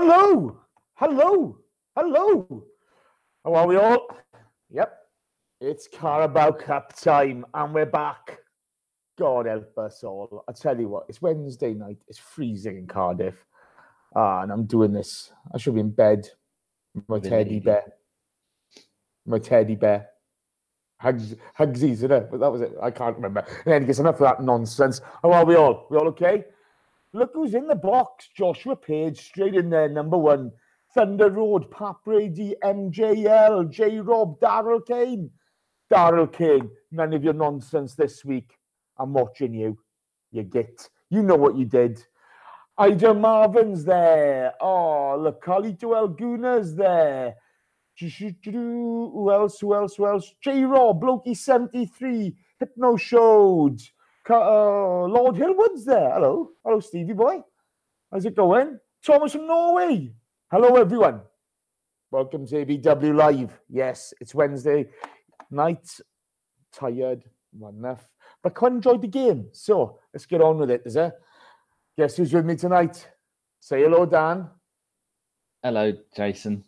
Hello, hello, hello. How are we all? Yep, it's Carabao Cup time and we're back. God help us all. I tell you what, it's Wednesday night. It's freezing in Cardiff. And I'm doing this. I should be in bed with my teddy bear. My teddy bear. Hugsies, isn't it? But that was it. I can't remember. In any case, enough of that nonsense. How are we all? We all okay? Look who's in the box. Joshua Page, straight in there, number one. Thunder Road, Pat Brady, MJL, J-Rob, Daryl Kane. Daryl Kane, none of your nonsense this week. I'm watching you. You git. You know what you did. Ida Marvin's there. Oh, look, Carlito Alguna's there. Who else? J-Rob, Blokey 73, Hypno Showed. Lord Hillwood's there. Hello. Hello, Stevie boy. How's it going? Thomas from Norway. Hello, everyone. Welcome to ABW Live. Yes, it's Wednesday night. Tired, not enough. But quite enjoyed the game. So let's get on with it, is it? Guess who's with me tonight? Say hello, Dan. Hello, Jason.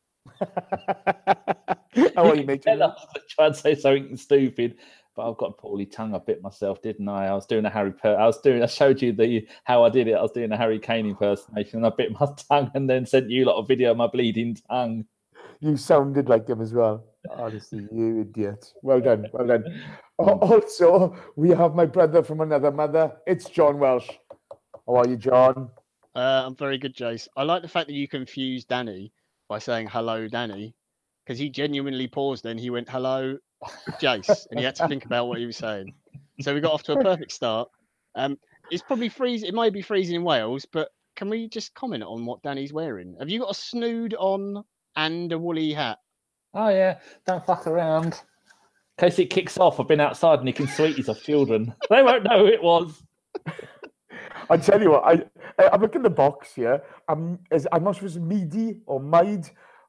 How are you, mate? I was trying to say something stupid, but I've got a poorly tongue. I bit myself, didn't I? I was doing a I showed you how I did it. I was doing a Harry Kane impersonation, and I bit my tongue, and then sent you a lot of video of my bleeding tongue. You sounded like him as well. Honestly, you idiot. Well done, well done. Also, we have my brother from another mother. It's John Welsh. How are you, John? I'm very good, Jace. I like the fact that you confused Danny by saying hello, Danny, because he genuinely paused and he went hello, Jace, and he had to think about what he was saying. So we got off to a perfect start. It's probably freezing. It might be freezing in Wales, but can we just comment on what Danny's wearing? Have you got a snood on and a woolly hat? Oh yeah, don't fuck around. In case it kicks off, I've been outside nicking sweeties off children. They won't know who it was. I tell you what, I'm looking at the box here. I'm not sure if it's Meady or Maid.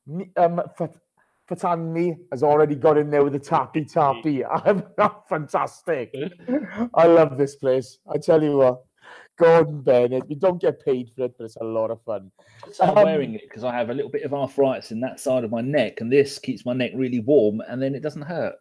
Fatanmi has already got in there with the tappy. I'm fantastic. I love this place. I tell you what, Gordon Bennett. We don't get paid for it, but it's a lot of fun. I'm wearing it because I have a little bit of arthritis in that side of my neck, and this keeps my neck really warm, and then it doesn't hurt.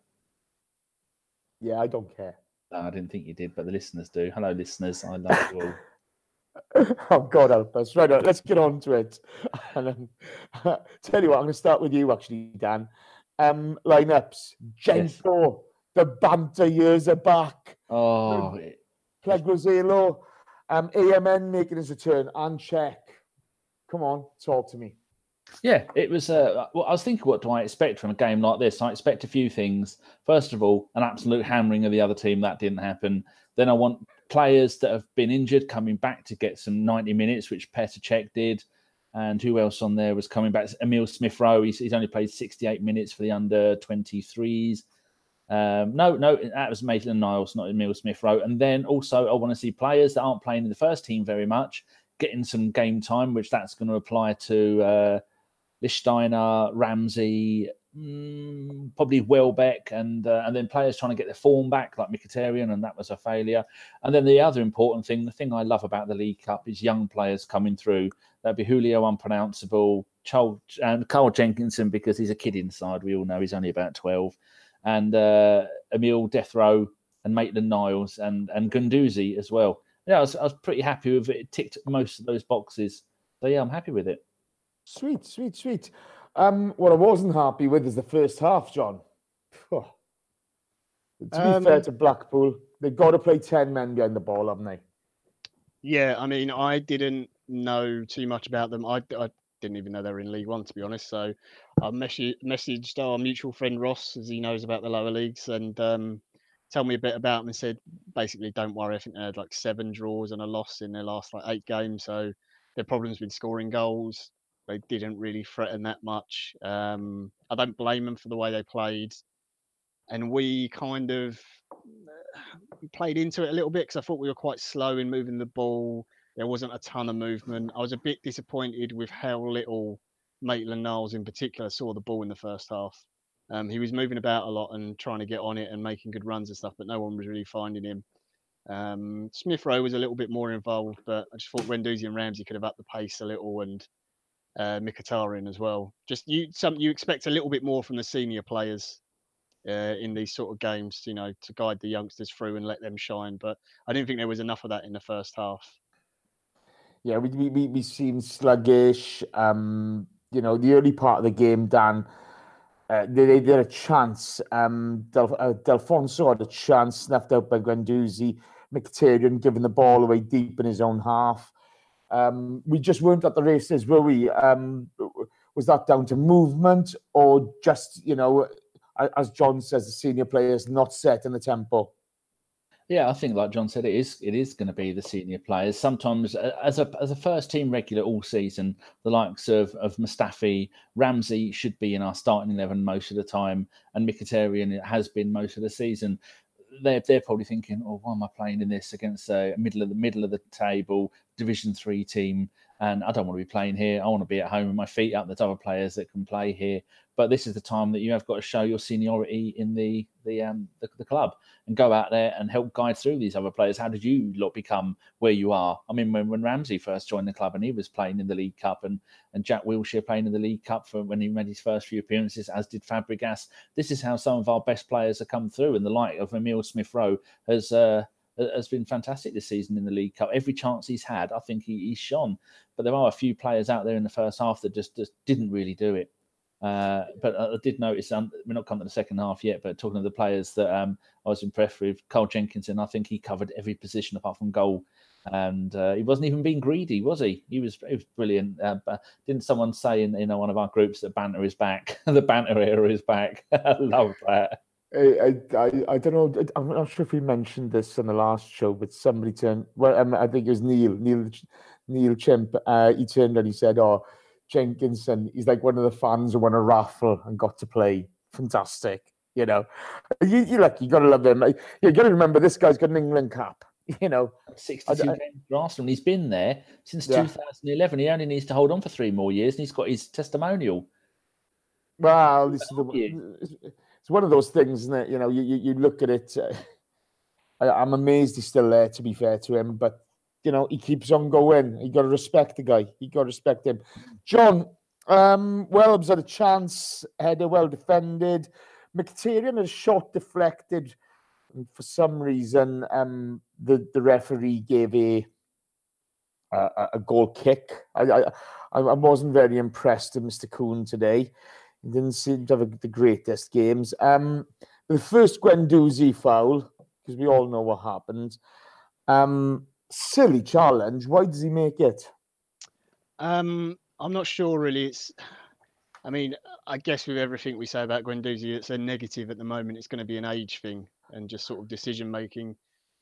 Yeah, I don't care. No, I didn't think you did, but the listeners do. Hello, listeners. I love you all. Oh, God help us. Right, let's get on to it. And tell you what, I'm going to start with you, actually, Dan. Lineups. Genko, the banter years are back. Oh, Clegg Rosello, AMN making his return, and Czech. Come on, talk to me. Yeah, it was. Well, I was thinking, what do I expect from a game like this? I expect a few things. First of all, an absolute hammering of the other team. That didn't happen. Then I want players that have been injured coming back to get some 90 minutes, which Petr Cech did. And who else on there was coming back? Emil Smith-Rowe. He's only played 68 minutes for the under-23s. No, that was Maitland-Niles, not Emil Smith-Rowe. And then also I want to see players that aren't playing in the first team very much getting some game time, which that's going to apply to Lichtsteiner, Ramsey, probably Welbeck, and then players trying to get their form back, like Mkhitaryan, and that was a failure. And then the other important thing, the thing I love about the League Cup, is young players coming through. That'd be Julio Unpronounceable, and Carl Jenkinson, because he's a kid inside. We all know he's only about 12. And Emil Death Row and Maitland-Niles and Guendouzi as well. Yeah, I was pretty happy with it. It ticked most of those boxes. So yeah, I'm happy with it. Sweet. What I wasn't happy with is the first half, John. To be fair to Blackpool, they've got to play 10 men behind the ball, haven't they? Yeah, I mean, I didn't know too much about them. I didn't even know they were in League One, to be honest. So I messaged our mutual friend Ross, as he knows about the lower leagues, and tell me a bit about them, and said, basically, don't worry. I think they had like 7 draws and a loss in their last 8 games. So their problems with scoring goals, they didn't really threaten that much. I don't blame them for the way they played. And we kind of played into it a little bit because I thought we were quite slow in moving the ball. There wasn't a ton of movement. I was a bit disappointed with how little Maitland-Niles in particular saw the ball in the first half. He was moving about a lot and trying to get on it and making good runs and stuff, but no one was really finding him. Smith-Rowe was a little bit more involved, but I just thought Guendouzi and Ramsey could have upped the pace a little and Mkhitaryan as well. Just you expect a little bit more from the senior players in these sort of games, to guide the youngsters through and let them shine. But I didn't think there was enough of that in the first half. Yeah, we seemed sluggish. The early part of the game, Dan, they had a chance. Delfonso had a chance, snuffed out by Guendouzi. Mkhitaryan giving the ball away deep in his own half. We just weren't at the races, were we? Was that down to movement or just, as John says, the senior players not setting the tempo? Yeah, I think, like John said, it is going to be the senior players. Sometimes, as a first team regular all season, the likes of Mustafi, Ramsey should be in our starting 11 most of the time, and Mkhitaryan has been most of the season. They're probably thinking, "Oh, why am I playing in this against a middle of the table Division 3 team? And I don't want to be playing here. I want to be at home with my feet up. There's other players that can play here." But this is the time that you have got to show your seniority in the club and go out there and help guide through these other players. How did you lot become where you are? I mean, when Ramsey first joined the club and he was playing in the League Cup, and Jack Wilshere playing in the League Cup for when he made his first few appearances, as did Fabregas. This is how some of our best players have come through, and the like of Emile Smith-Rowe has been fantastic this season in the League Cup. Every chance he's had, I think he's shone. But there are a few players out there in the first half that just didn't really do it. But I did notice, we're not coming to the second half yet, but talking to the players that I was impressed with, Carl Jenkinson, I think he covered every position apart from goal. And he wasn't even being greedy, was he? He was brilliant. Didn't someone say in one of our groups that banter is back? The banter era is back. I love that. I don't know. I'm not sure if we mentioned this in the last show, but somebody turned. Well, I think it was Neil Chimp. He turned and he said, "Oh, Jenkinson, he's like one of the fans who won a raffle and got to play. Fantastic, you lucky. You got to love him. You got to remember this guy's got an England cap. 62 games for Arsenal. He's been there since 2011. He only needs to hold on for 3 more years, and he's got his testimonial. Well, it's one of those things, isn't it? You look at it. I'm amazed he's still there, to be fair to him, but he keeps on going. You got to respect the guy. You got to respect him. John, Welbs had a chance, header well defended. Mkhitaryan had a shot deflected. And for some reason, the referee gave a goal kick. I wasn't very impressed with Mr. Kuhn today. He didn't seem to have the greatest games. The first Guendouzi foul, because we all know what happened. Silly challenge. Why does he make it? I'm not sure, really. I guess with everything we say about Guendouzi, it's a negative at the moment. It's going to be an age thing and just sort of decision making.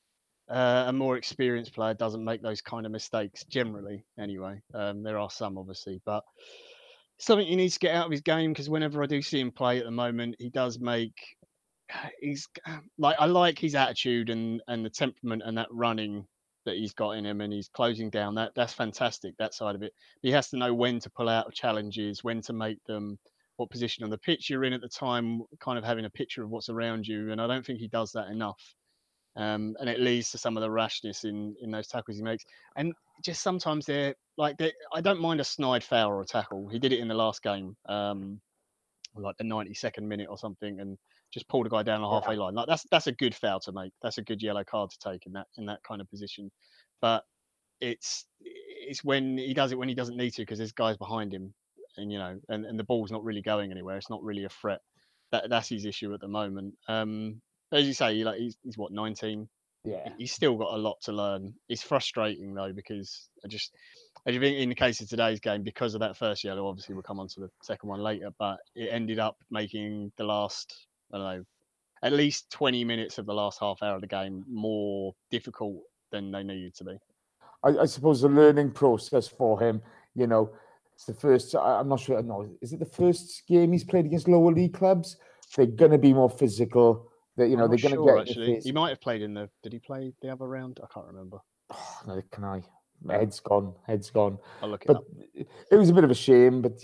A more experienced player doesn't make those kind of mistakes generally. Anyway, there are some obviously, but something he needs to get out of his game, because whenever I do see him play at the moment, he does make. He's I like his attitude and the temperament and that running that he's got in him, and he's closing down. That's fantastic, that side of it. But he has to know when to pull out of challenges, when to make them, what position on the pitch you're in at the time, kind of having a picture of what's around you. And I don't think he does that enough. And it leads to some of the rashness in those tackles he makes. And just sometimes I don't mind a snide foul or a tackle. He did it in the last game, like the 92nd minute or something, and just pulled a guy down the halfway line. Like that's a good foul to make. That's a good yellow card to take in that kind of position. But it's when he does it when he doesn't need to, because there's guys behind him, and and the ball's not really going anywhere. It's not really a threat. That's his issue at the moment. As you say, he's what, 19. Yeah, He's still got a lot to learn. It's frustrating though, because as you think in the case of today's game, because of that first yellow, obviously we'll come on to the second one later, but it ended up making the last, I don't know, at least 20 minutes of the last half hour of the game more difficult than they needed to be. I suppose the learning process for him, it's the first. I'm not sure. No, is it the first game he's played against lower league clubs? They're going to be more physical. They're going to get actually. He might have played in the. Did he play the other round? I can't remember. Oh, no, can I? Head's gone. I'll look it up. It was a bit of a shame, but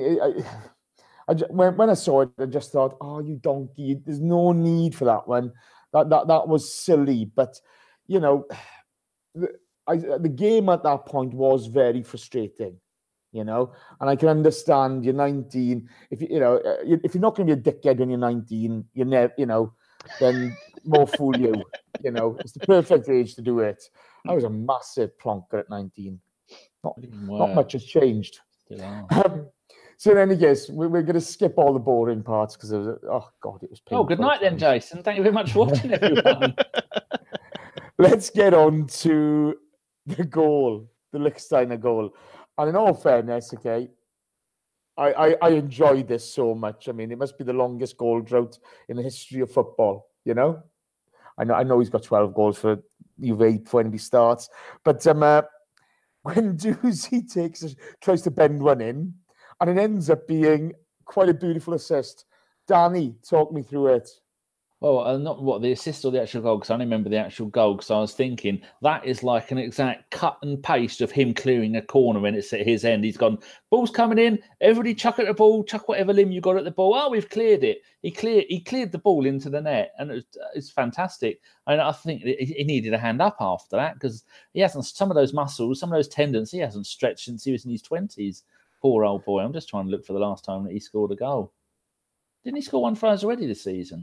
when I saw it, I just thought, "Oh, you donkey! There's no need for that one. That was silly." But the game at that point was very frustrating. you know. And I can understand you're 19. If you know, if you're not going to be a dickhead when you're 19, you're never, you know, then more fool you. You know, it's the perfect age to do it. I was a massive plonker at 19. Not much has changed. Still are. So in any case, we're going to skip all the boring parts because oh god, it was painful. Oh, good night then, Jason. Thank you very much for watching, everyone. Let's get on to the goal, the Lichtsteiner goal. And in all fairness, okay, I enjoyed this so much. I mean, it must be the longest goal drought in the history of football, you know? I know he's got 12 goals for Juve when he starts, but when Guendouzi tries to bend one in, and it ends up being quite a beautiful assist. Danny, talk me through it. Well, not what the assist or the actual goal, because I only remember the actual goal. Because I was thinking that is like an exact cut and paste of him clearing a corner when it's at his end. He's gone, ball's coming in. Everybody chuck at the ball, chuck whatever limb you got at the ball. Oh, we've cleared it. He cleared the ball into the net, and it's fantastic. And I think he needed a hand up after that because he hasn't some of those muscles, some of those tendons. He hasn't stretched since he was in his 20s. Poor old boy. I'm just trying to look for the last time that he scored a goal. Didn't he score one for us already this season?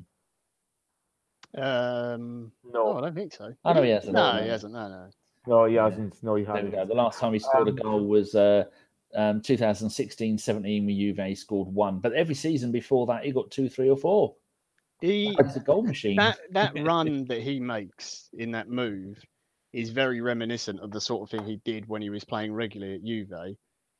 No, I don't think so. Oh, no, he hasn't. No, he hasn't. No. No, he hasn't. No, he There hasn't. we go. The last time he scored a goal was 2016-17 with Juve. He scored one. But every season before that, he got 2, 3 or 4. He's a goal machine. That run that he makes in that move is very reminiscent of the sort of thing he did when he was playing regularly at Juve.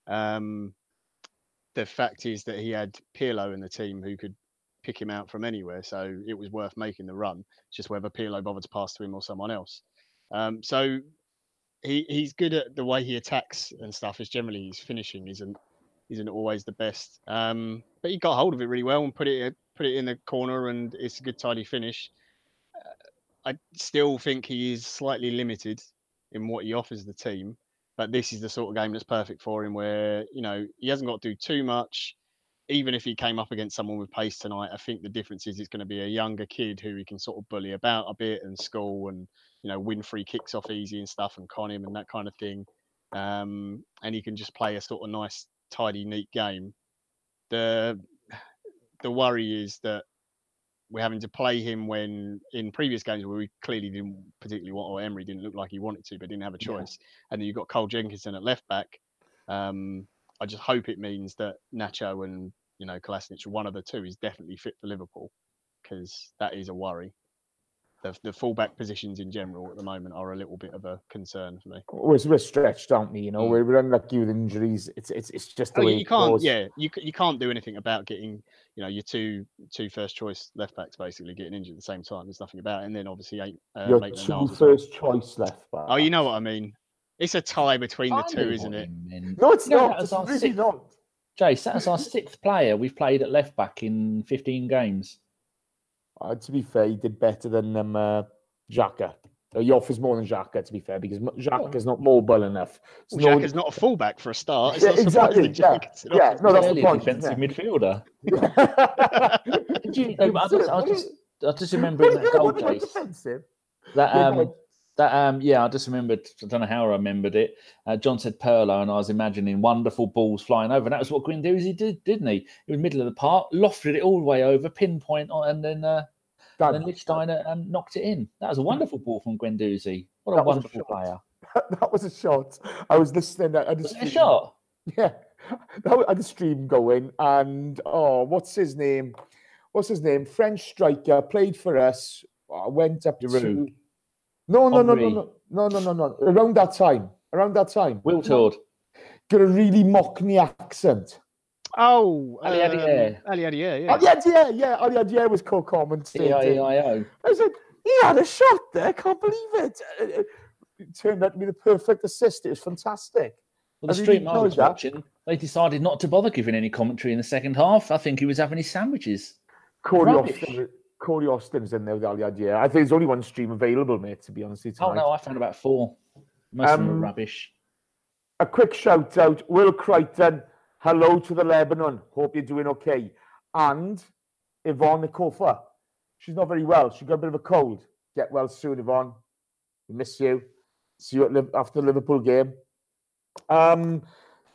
The fact is that he had Pirlo in the team who could pick him out from anywhere, so it was worth making the run. It's just whether Pirlo bothered to pass to him or someone else. So he's good at the way he attacks and stuff. Is generally his finishing isn't always the best. But he got hold of it really well and put it in the corner, and it's a good tidy finish. I still think he is slightly limited in what he offers the team, but this is the sort of game that's perfect for him, where he hasn't got to do too much. Even if he came up against someone with pace tonight, I think the difference is it's going to be a younger kid who he can sort of bully about a bit and school and, win free kicks off easy and stuff and con him and that kind of thing. And he can just play a sort of nice, tidy, neat game. The worry is that we're having to play him when in previous games where we clearly didn't particularly want, or Emery didn't look like he wanted to, but didn't have a choice. Yeah. And then you've got Cole Jenkinson at left back. I just hope it means that Nacho and Kolasinac, one of the two, is definitely fit for Liverpool, because that is a worry. The fullback positions in general at the moment are a little bit of a concern for me. We're stretched, aren't we? We're unlucky with injuries. It's just the way you can't. Goes. Yeah, you can't do anything about getting your two first choice left backs basically getting injured at the same time. There's nothing about it. And then obviously your two first choice left backs. Oh, you know what I mean. It's a tie between the two, isn't it? No, it's not. It's really not. Jace, that's our 6th player we've played at left back in 15 games. To be fair, he did better than Xhaka. He offers more than Xhaka, to be fair, because Xhaka's not mobile enough. So Xhaka's not a fullback for a start. Yeah, exactly. Yeah. No, that's the point. Defensive midfielder. I just remember that goal, Jace. I just remembered. I don't know how I remembered it. John said Pirlo, and I was imagining wonderful balls flying over. And that was what Guendouzi did, didn't he? He was middle of the park, lofted it all the way over, pinpoint, and then Lichtsteiner knocked it in. That was a wonderful ball from Guendouzi. What a wonderful player. That was a shot. I was listening. Was it a shot? Yeah. I had the stream going, and what's his name? French striker, played for us. Went up to. No. Around that time. Will Todd. Got a really Mockney accent. Oh, Ali Adier. Yeah. Ali Adier was co-commentating. E-I-E-I-O. I was like, he had a shot there. Can't believe it. It turned out to be the perfect assist. It was fantastic. Well, the stream I was watching, they decided not to bother giving any commentary in the second half. I think he was having his sandwiches. Corey Austin's in there with Ali Adier. I think there's only one stream available, mate, to be honest. Oh, no, I found about 4. Most of them are rubbish. A quick shout out. Will Crichton, hello to the Lebanon. Hope you're doing okay. And Yvonne Nikofa. She's not very well. She got a bit of a cold. Get well soon, Yvonne. We miss you. See you after the Liverpool game.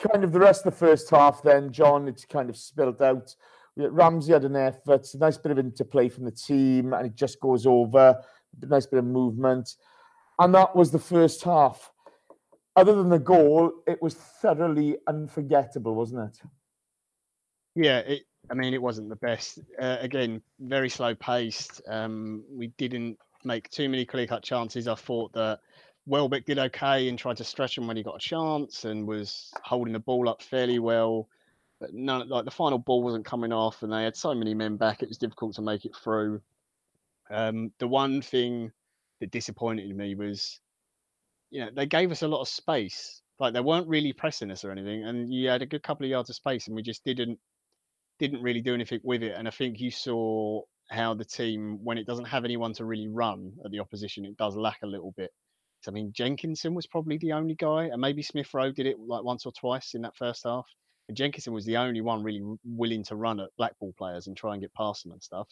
kind of the rest of the first half then, John, it's kind of spilled out. Ramsey had an effort, a nice bit of interplay from the team, and it just goes over. A nice bit of movement. And that was the first half. Other than the goal, it was thoroughly unforgettable, wasn't it? Yeah, it wasn't the best. Again, very slow paced. We didn't make too many clear-cut chances. I thought that Welbeck did okay and tried to stretch him when he got a chance and was holding the ball up fairly well. But the final ball wasn't coming off, and they had so many men back, it was difficult to make it through. The one thing that disappointed me was, they gave us a lot of space. Like, they weren't really pressing us or anything, and you had a good couple of yards of space, and we just didn't really do anything with it. And I think you saw how the team, when it doesn't have anyone to really run at the opposition, it does lack a little bit. So, I mean, Jenkinson was probably the only guy, and maybe Smith Rowe did it like once or twice in that first half. And Jenkinson was the only one really willing to run at Blackpool players and try and get past them and stuff.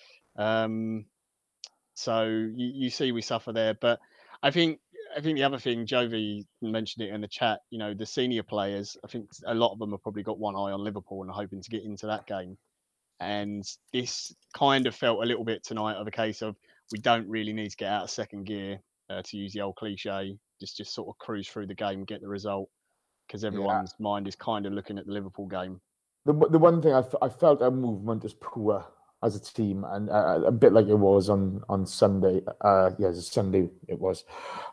So you see we suffer there. But I think the other thing, Jovi mentioned it in the chat, the senior players, I think a lot of them have probably got one eye on Liverpool and are hoping to get into that game. And this kind of felt a little bit tonight of a case of, we don't really need to get out of second gear, to use the old cliche, just sort of cruise through the game, get the result, because everyone's mind is kind of looking at the Liverpool game. The one thing I felt our movement was poor as a team, and a bit like it was on Sunday. Sunday it was.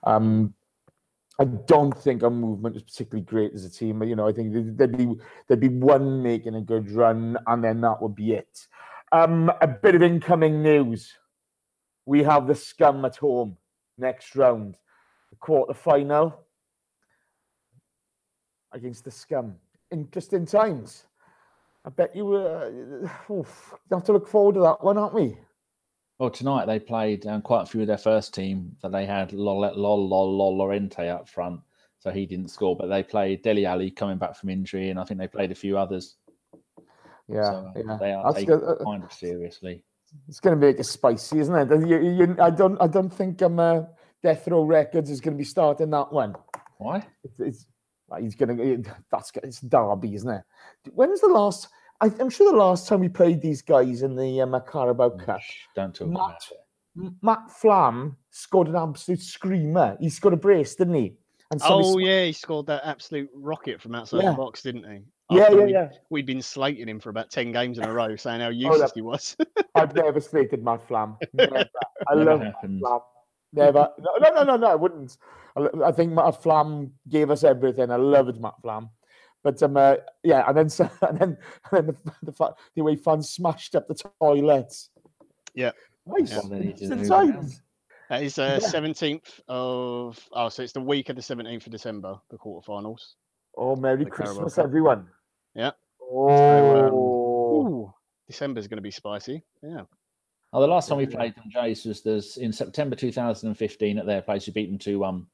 I don't think our movement was particularly great as a team. I think there'd be one making a good run, and then that would be it. A bit of incoming news. We have the Scum at home next round, the quarter-final against the Scum. Interesting times. I bet you have to look forward to that one, aren't we? Well, tonight they played quite a few of their first team that they had Lorente up front, so he didn't score. But they played Dele Alli coming back from injury, and I think they played a few others. Yeah, they are taking it kind of seriously. It's going to make it spicy, isn't it? I don't think Death Row Records is going to be starting that one. Why? It's Derby, isn't it? When was the last? I'm sure the last time we played these guys in the Carabao Cup. Don't talk about it. Matt Flam scored an absolute screamer. He scored a brace, didn't he? And he scored that absolute rocket from outside the box, didn't he? Yeah. We'd been slating him for about 10 games in a row, saying how useless he was. I've never slated Matt Flam. Never. I love Matt Flam. Never. No, I wouldn't. I think Matt Flam gave us everything. I loved Matt Flam. But and then the way fans smashed up the toilets. Yeah. Nice. That is 17th of... Oh, so it's the week of the 17th of December, the quarterfinals. Oh, Merry Christmas, everyone. Yeah. Oh. December's going to be spicy. Yeah. Oh, the last time we played them, Jace, was in September 2015 at their place. We beat them 2-1.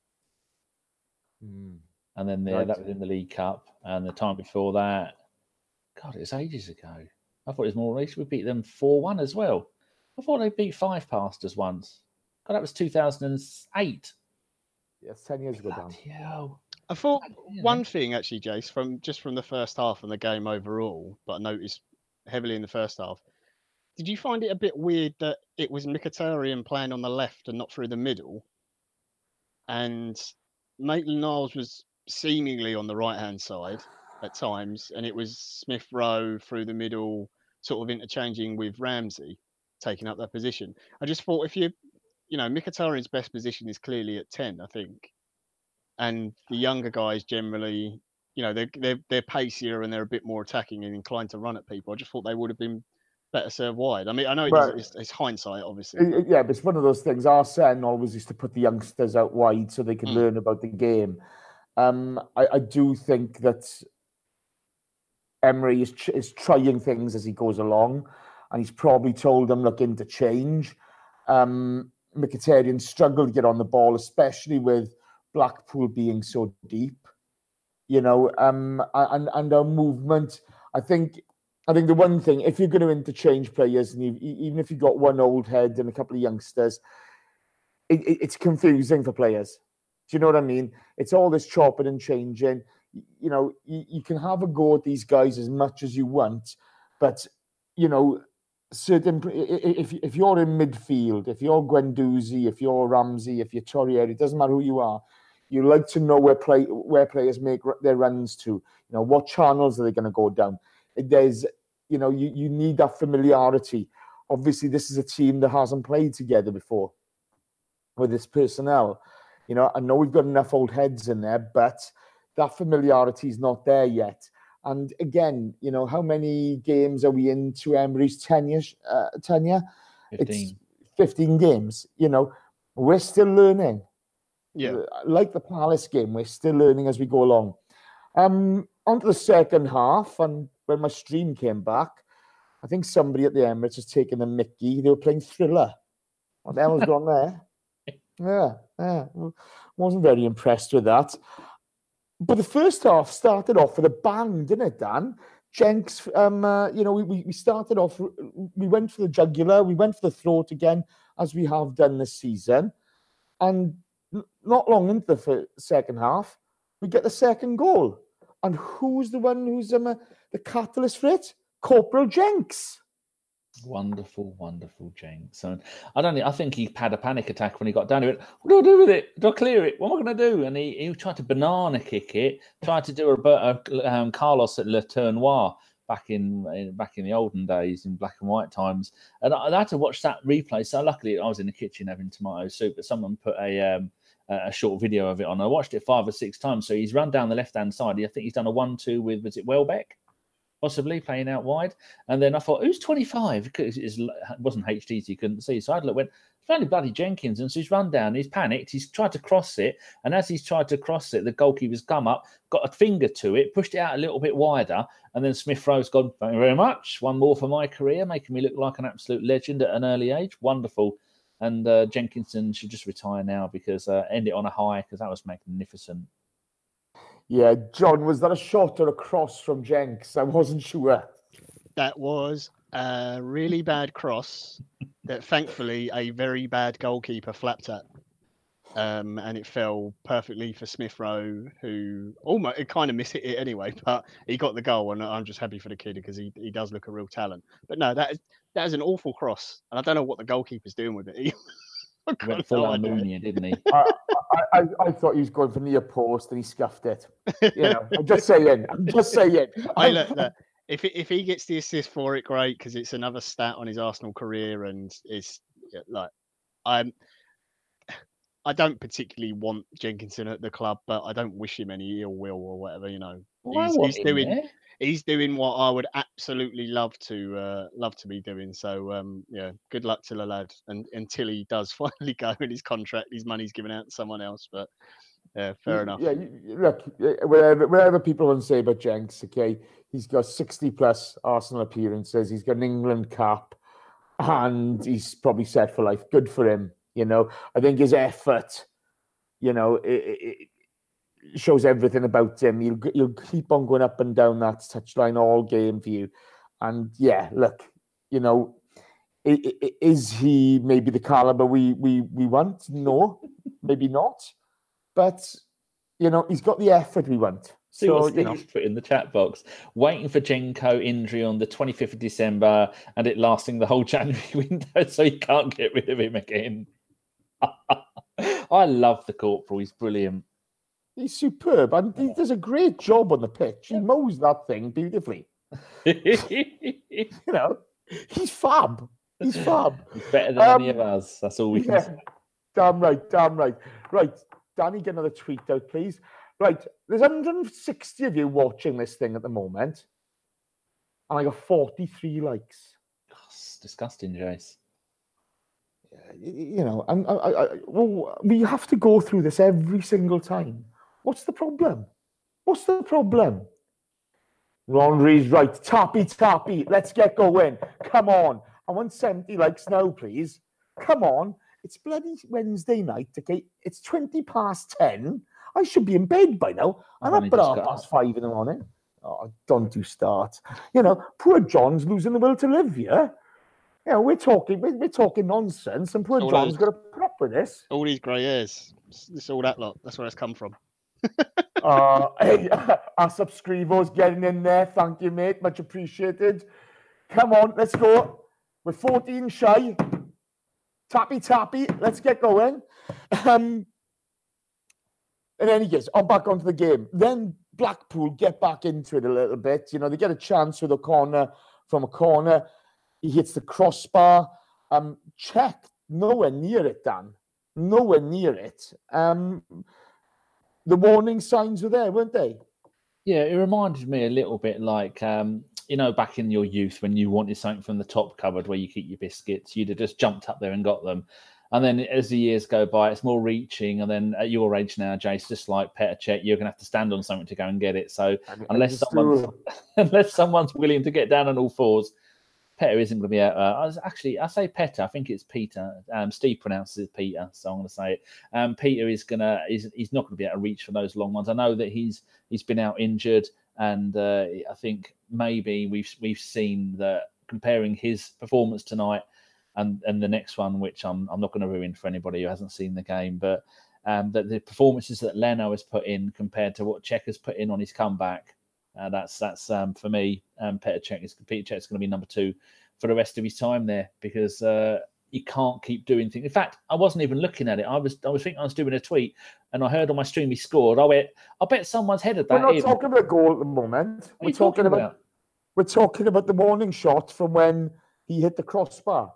And then that was in the League Cup. And the time before that, God, it was ages ago. I thought it was more recent. We beat them 4-1 as well. I thought they beat Five past us once. God, that was 2008. Yes, 10 years ago, Dan. Hell. I thought one thing, actually, Jace, from the first half and the game overall, but I noticed heavily in the first half. Did you find it a bit weird that it was Mkhitaryan playing on the left and not through the middle? And Maitland-Niles was seemingly on the right-hand side at times, and it was Smith Rowe through the middle, sort of interchanging with Ramsey, taking up that position. I just thought Mkhitaryan's best position is clearly at 10, I think. And the younger guys generally, they're pacier and they're a bit more attacking and inclined to run at people. I just thought they would have been better served wide. I mean, I know it's hindsight, obviously. Yeah, but it's one of those things. Arsene always used to put the youngsters out wide so they could learn about the game. I do think that Emery is trying things as he goes along, and he's probably told them looking to change. Mkhitaryan struggled to get on the ball, especially with Blackpool being so deep. And our movement. I think the one thing, if you're going to interchange players, and even if you've got one old head and a couple of youngsters, it's confusing for players. Do you know what I mean? It's all this chopping and changing. you know, you can have a go at these guys as much as you want, but you know, if you're in midfield, if you're Guendouzi, if you're Ramsey, if you're Torreira, it doesn't matter who you are. You like to know where players make their runs to. You know, what channels are they going to go down? There's, you know, you need that familiarity. Obviously, this is a team that hasn't played together before with this personnel. You know, I know we've got enough old heads in there, but that familiarity is not there yet. And again, you know, how many games are we into Emery's tenure? 15. It's 15 games. You know, we're still learning. Yeah. Like the Palace game, we're still learning as we go along. On to the second half, and when my stream came back, I think somebody at the Emirates has taken the mickey. They were playing Thriller. What the hell's gone there? Yeah. Wasn't very impressed with that. But the first half started off with a bang, didn't it, Dan? Jenks, you know, we started off, we went for the jugular, we went for the throat again, as we have done this season. And not long into the second half, we get the second goal. And who's the one who's the catalyst for it? Corporal Jenks. Wonderful Jenks. So I think he had a panic attack when he got down. He went, "What do I do with it? Do I clear it? What am I going to do?" And he tried to banana kick it, tried to do Roberto Carlos at Le Tournoi back in the olden days, in black and white times. And I had to watch that replay. So luckily, I was in the kitchen having tomato soup, but someone put a short video of it on. I watched it 5 or 6 times. So he's run down the left-hand side. I think he's done a 1-2 with, was it Welbeck? Possibly playing out wide. And then I thought, who's 25? Because it wasn't HD, so you couldn't see. So I went, it's only bloody Jenkins. And so he's run down, he's panicked, he's tried to cross it. And as he's tried to cross it, the goalkeeper's come up, got a finger to it, pushed it out a little bit wider. And then Smith Rowe's gone, "Thank you very much. One more for my career," making me look like an absolute legend at an early age. Wonderful. And Jenkinson should just retire now, because end it on a high, because that was magnificent. Yeah, John, was that a shot or a cross from Jenks? I wasn't sure. That was a really bad cross that thankfully a very bad goalkeeper flapped at. And it fell perfectly for Smith Rowe, who it kind of mishit it anyway, but he got the goal, and I'm just happy for the kid, because he does look a real talent. But no, that is an awful cross, and I don't know what the goalkeeper's doing with it. He went full Almunia, didn't he? I thought he was going for near post and he scuffed it. You know, I'm just saying. Look, if he gets the assist for it, great, because it's another stat on his Arsenal career, and it's like I don't particularly want Jenkinson at the club, but I don't wish him any ill will or whatever. You know, he's doing what I would absolutely love to be doing. So yeah, good luck to the lad, and until he does finally go in his contract, his money's given out to someone else. But yeah, fair enough. Yeah, look, whatever people want to say about Jenks, okay, he's got 60+ Arsenal appearances. He's got an England cap, and he's probably set for life. Good for him. You know, I think his effort, you know, it shows everything about him. He'll keep on going up and down that touchline all game for you. And yeah, look, you know, is he maybe the caliber we want? No, maybe not. But, you know, he's got the effort we want. See what Steve's put in the chat box. Waiting for Jenko injury on the 25th of December and it lasting the whole January window, so you can't get rid of him again. I love the Corporal. He's brilliant. He's superb. And he does a great job on the pitch. He mows that thing beautifully. You know, he's fab. He's fab. He's better than any of us. That's all we can say. Damn right. Right. Danny, get another tweet out, please. Right. There's 160 of you watching this thing at the moment. And I got 43 likes. It's disgusting, Jace. You know, well, we have to go through this every single time. What's the problem? Laundry's right. Tappy. Let's get going. Come on. I want 70 likes now, please. Come on. It's bloody Wednesday night, okay? It's 10:20. I should be in bed by now. I'm up at 5:30 in the morning. Oh, don't you start. You know, poor John's losing the will to live, yeah? You know, we're talking nonsense, and poor John's got to put up with this. All these grey hairs. It's all that lot. That's where it's come from. Hey, our subscribers getting in there. Thank you, mate. Much appreciated. Come on, let's go. We're 14 shy. Tappy. Let's get going. In any case, I'm back onto the game. Then Blackpool get back into it a little bit. You know, they get a chance with a corner from a corner. He hits the crossbar. Check nowhere near it, Dan. Nowhere near it. The warning signs were there, weren't they? Yeah, it reminded me a little bit like, you know, back in your youth when you wanted something from the top cupboard where you keep your biscuits, you'd have just jumped up there and got them. And then as the years go by, it's more reaching. And then at your age now, Jace, just like Petr Cech, you're going to have to stand on something to go and get it. So unless someone's willing to get down on all fours, Petr isn't going to be out. I say Petr. I think it's Peter. Steve pronounces it Peter, so I'm going to say it. Peter is he's not going to be able to reach for those long ones. I know that he's been out injured, and I think maybe we've seen that comparing his performance tonight and the next one, which I'm not going to ruin for anybody who hasn't seen the game, but that the performances that Leno has put in compared to what Cech has put in on his comeback. That's for me. Petr Cech is going to be number 2 for the rest of his time there, because you can't keep doing things. In fact, I wasn't even looking at it. I was thinking I was doing a tweet, and I heard on my stream he scored. I bet someone's headed that. We're not talking about a goal at the moment. We're talking about the warning shot from when he hit the crossbar.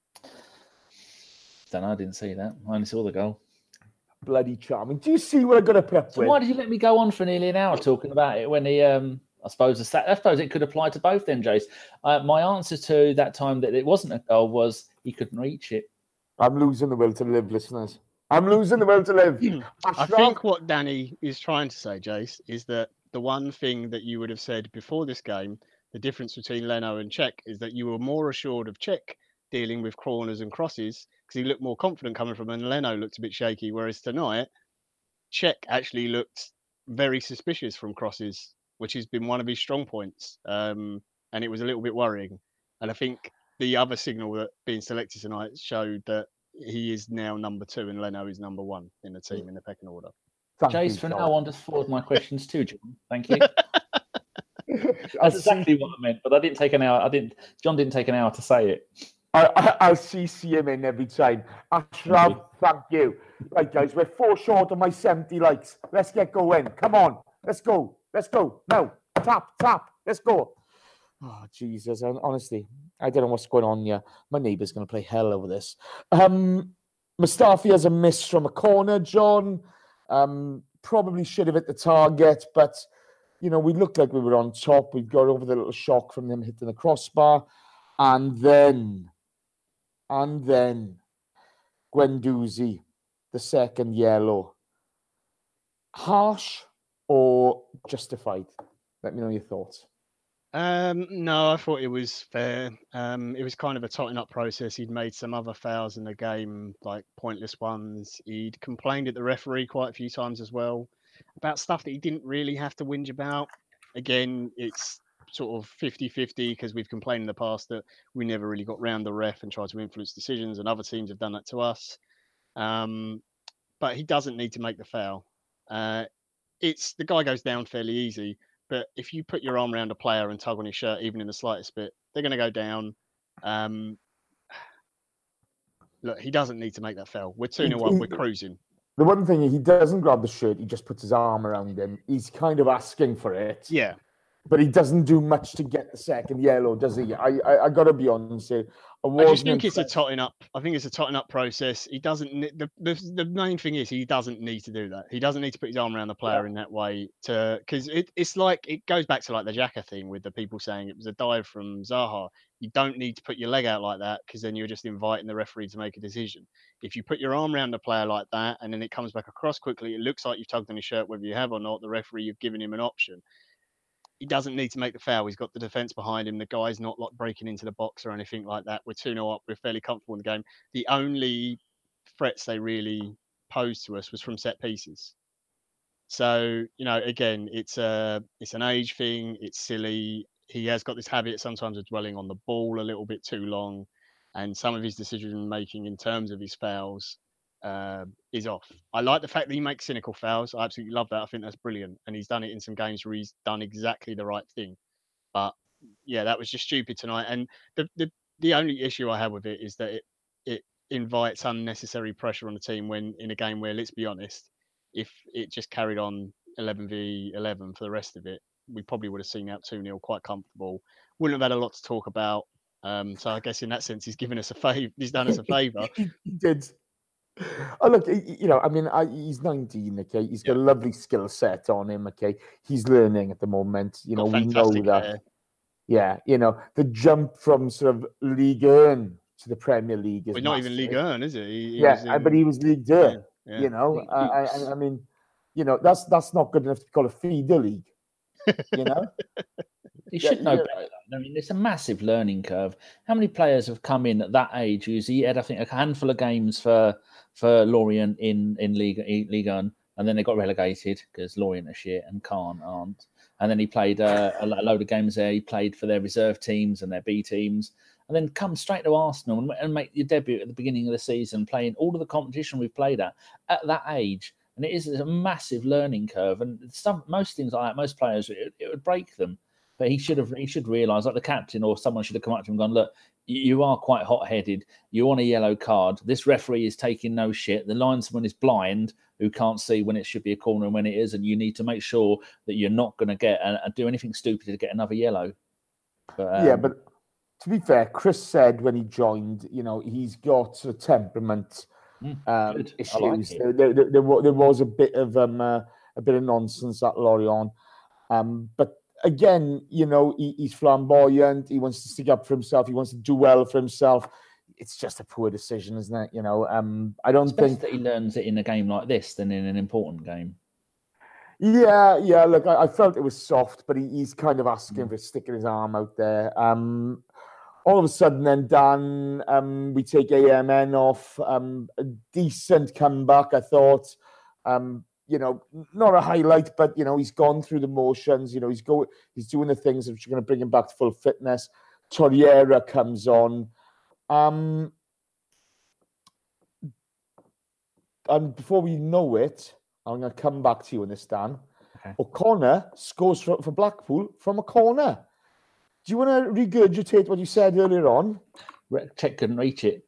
I didn't see that. I only saw the goal. Bloody charming. Do you see what I got to put up with? Why did you let me go on for nearly an hour talking about it when he? I suppose it could apply to both then, Jace. My answer to that time that it wasn't a goal was he couldn't reach it. I'm losing the will to live, listeners. I'm losing the will to live. I think what Danny is trying to say, Jace, is that the one thing that you would have said before this game, the difference between Leno and Cech, is that you were more assured of Cech dealing with corners and crosses because he looked more confident coming from, and Leno looked a bit shaky. Whereas tonight, Cech actually looked very suspicious from crosses, which has been one of his strong points, and it was a little bit worrying. And I think the other signal that being selected tonight showed that he is now number 2 and Leno is number 1 in the team in the pecking order. Jace, from now on, just forward my questions too, John. Thank you. That's exactly what I meant, but I didn't take an hour. John didn't take an hour to say it. I'll CC him in every time. Ashraf, thank you. Right, guys, we're 4 short of my 70 likes. Let's get going. Come on. Let's go. No. Tap. Let's go. Oh, Jesus. Honestly, I don't know what's going on here. My neighbour's going to play hell over this. Mustafi has a miss from a corner, John. Probably should have hit the target, but, you know, we looked like we were on top. We got over the little shock from them hitting the crossbar. And then Guendouzi, the second yellow. Harsh or justified? Let me know your thoughts. No, I thought it was fair. It was kind of a totting up process. He'd made some other fouls in the game, like pointless ones. He'd complained at the referee quite a few times as well about stuff that he didn't really have to whinge about. Again, it's sort of 50-50 because we've complained in the past that we never really got round the ref and tried to influence decisions, and other teams have done that to us. But he doesn't need to make the foul. It's the guy goes down fairly easy. But if you put your arm around a player and tug on his shirt, even in the slightest bit, they're going to go down. Look, he doesn't need to make that foul. We're 2-0 up. We're cruising. The one thing, he doesn't grab the shirt. He just puts his arm around him. He's kind of asking for it. Yeah. But he doesn't do much to get the second yellow, does he? I got to be honest here. I just think it's a totting up. I think it's a totting up process. He doesn't. The main thing is he doesn't need to do that. He doesn't need to put his arm around the player in that way because it's like it goes back to like the Xhaka thing with the people saying it was a dive from Zaha. You don't need to put your leg out like that because then you're just inviting the referee to make a decision. If you put your arm around the player like that and then it comes back across quickly, it looks like you've tugged on his shirt, whether you have or not. The referee, you've given him an option. He doesn't need to make the foul. He's got the defence behind him. The guy's not like breaking into the box or anything like that. We're 2-0 up. We're fairly comfortable in the game. The only threats they really posed to us was from set pieces. So, you know, again, it's an age thing. It's silly. He has got this habit sometimes of dwelling on the ball a little bit too long. And some of his decision making in terms of his fouls is off. I like the fact that he makes cynical fouls. I absolutely love that. I think that's brilliant, and he's done it in some games where he's done exactly the right thing. But yeah, that was just stupid tonight. And the only issue I have with it is that it invites unnecessary pressure on the team when in a game where, let's be honest, if it just carried on 11v11 for the rest of it, we probably would have seen out 2-0 quite comfortable. Wouldn't have had a lot to talk about. So I guess in that sense, he's given us a favor. He's done us a favor. He did. Oh, look, I mean, he's 19, okay? He's got Yeah. a lovely skill set on him, okay? He's learning at the moment. You know, Got we know fantastic that. hair. Yeah, the jump from sort of League One to the Premier League is Well, not even massive. Ligue 1, is it? He Yeah, was in, but he was League Two. yeah. I mean, that's not good enough to call a feeder league. You know, He should know better. I mean, it's a massive learning curve. How many players have come in at that age? He had, I think, a handful of games for Lorient in Ligue 1, and then they got relegated because Lorient are shit and Caen aren't. And then he played a load of games there. He played for their reserve teams and their B teams, and then come straight to Arsenal and make your debut at the beginning of the season, playing all of the competition we've played at that age. And it is a massive learning curve. And most things like that, most players, it would break them. But he should realise, like the captain or someone should have come up to him and gone, look, you are quite hot-headed. You want a yellow card. This referee is taking no shit. The linesman is blind, who can't see when it should be a corner and when it isn't. You need to make sure that you're not going to get do anything stupid to get another yellow. But but to be fair, Chris said when he joined, he's got a temperament issues. I like it. There was a bit of nonsense at Lorient, but again, he's flamboyant. He wants to stick up for himself. He wants to do well for himself. It's just a poor decision, isn't it? I don't think that he learns it in a game like this than in an important game. Yeah. Look, I felt it was soft, but he's kind of asking for sticking his arm out there. All of a sudden, then Dan, we take AMN off. A decent comeback, I thought. Not a highlight, but he's gone through the motions. He's doing the things which are going to bring him back to full fitness. Torreira comes on. And before we know it, I'm going to come back to you on this, Dan. Okay. O'Connor scores for Blackpool from a corner. Do you want to regurgitate what you said earlier on? Czech couldn't reach it.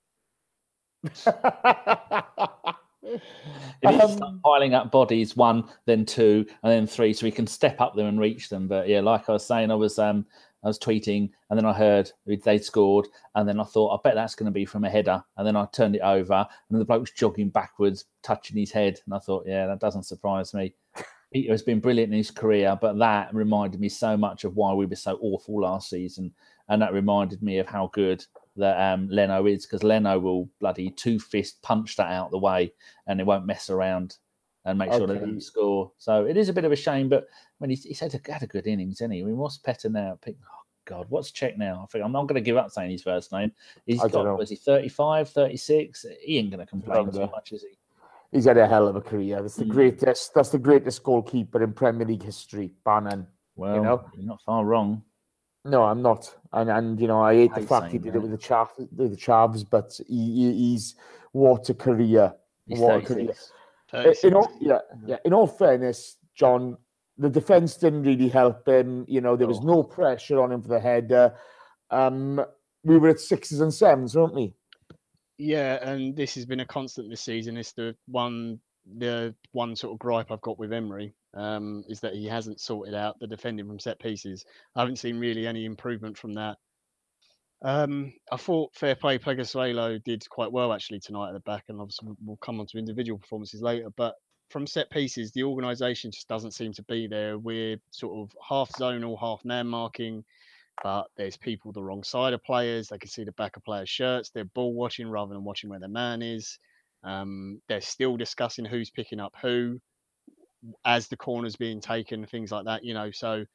If he start piling up bodies, 1, then 2, and then 3, so he can step up them and reach them. But yeah, like I was saying, I was tweeting, and then I heard they'd scored, and then I thought, I bet that's going to be from a header. And then I turned it over, and then the bloke was jogging backwards, touching his head, and I thought, yeah, that doesn't surprise me. Peter has been brilliant in his career, but that reminded me so much of why we were so awful last season, and that reminded me of how good that Leno is, because Leno will bloody two-fist punch that out the way, and it won't mess around and make sure they don't score. So it is a bit of a shame, but when he's had a good innings, hasn't he? I mean, what's Petter now? Oh God, what's Czech now? I think I'm not going to give up saying his first name. Was he 35, 36? He ain't going to complain too much, is he? He's had a hell of a career. That's the greatest. That's the greatest goalkeeper in Premier League history, Bannon. Well, you're not far wrong. No, I'm not, and I hate the fact he did it with the Chavs, but he's what a career. He's what 36. A career. In all fairness, John, the defense didn't really help him. There was no pressure on him for the header. We were at 6s and 7s, weren't we? Yeah, and this has been a constant this season. It's the one sort of gripe I've got with Emery, is that he hasn't sorted out the defending from set pieces. I haven't seen really any improvement from that. I thought fair play, Pleguezuelo did quite well actually tonight at the back, and obviously we'll come on to individual performances later. But from set pieces, the organisation just doesn't seem to be there. We're sort of half zonal, half man marking. But there's people the wrong side of players. They can see the back of players' shirts. They're ball watching rather than watching where the man is. They're still discussing who's picking up who as the corner's being taken, things like that. So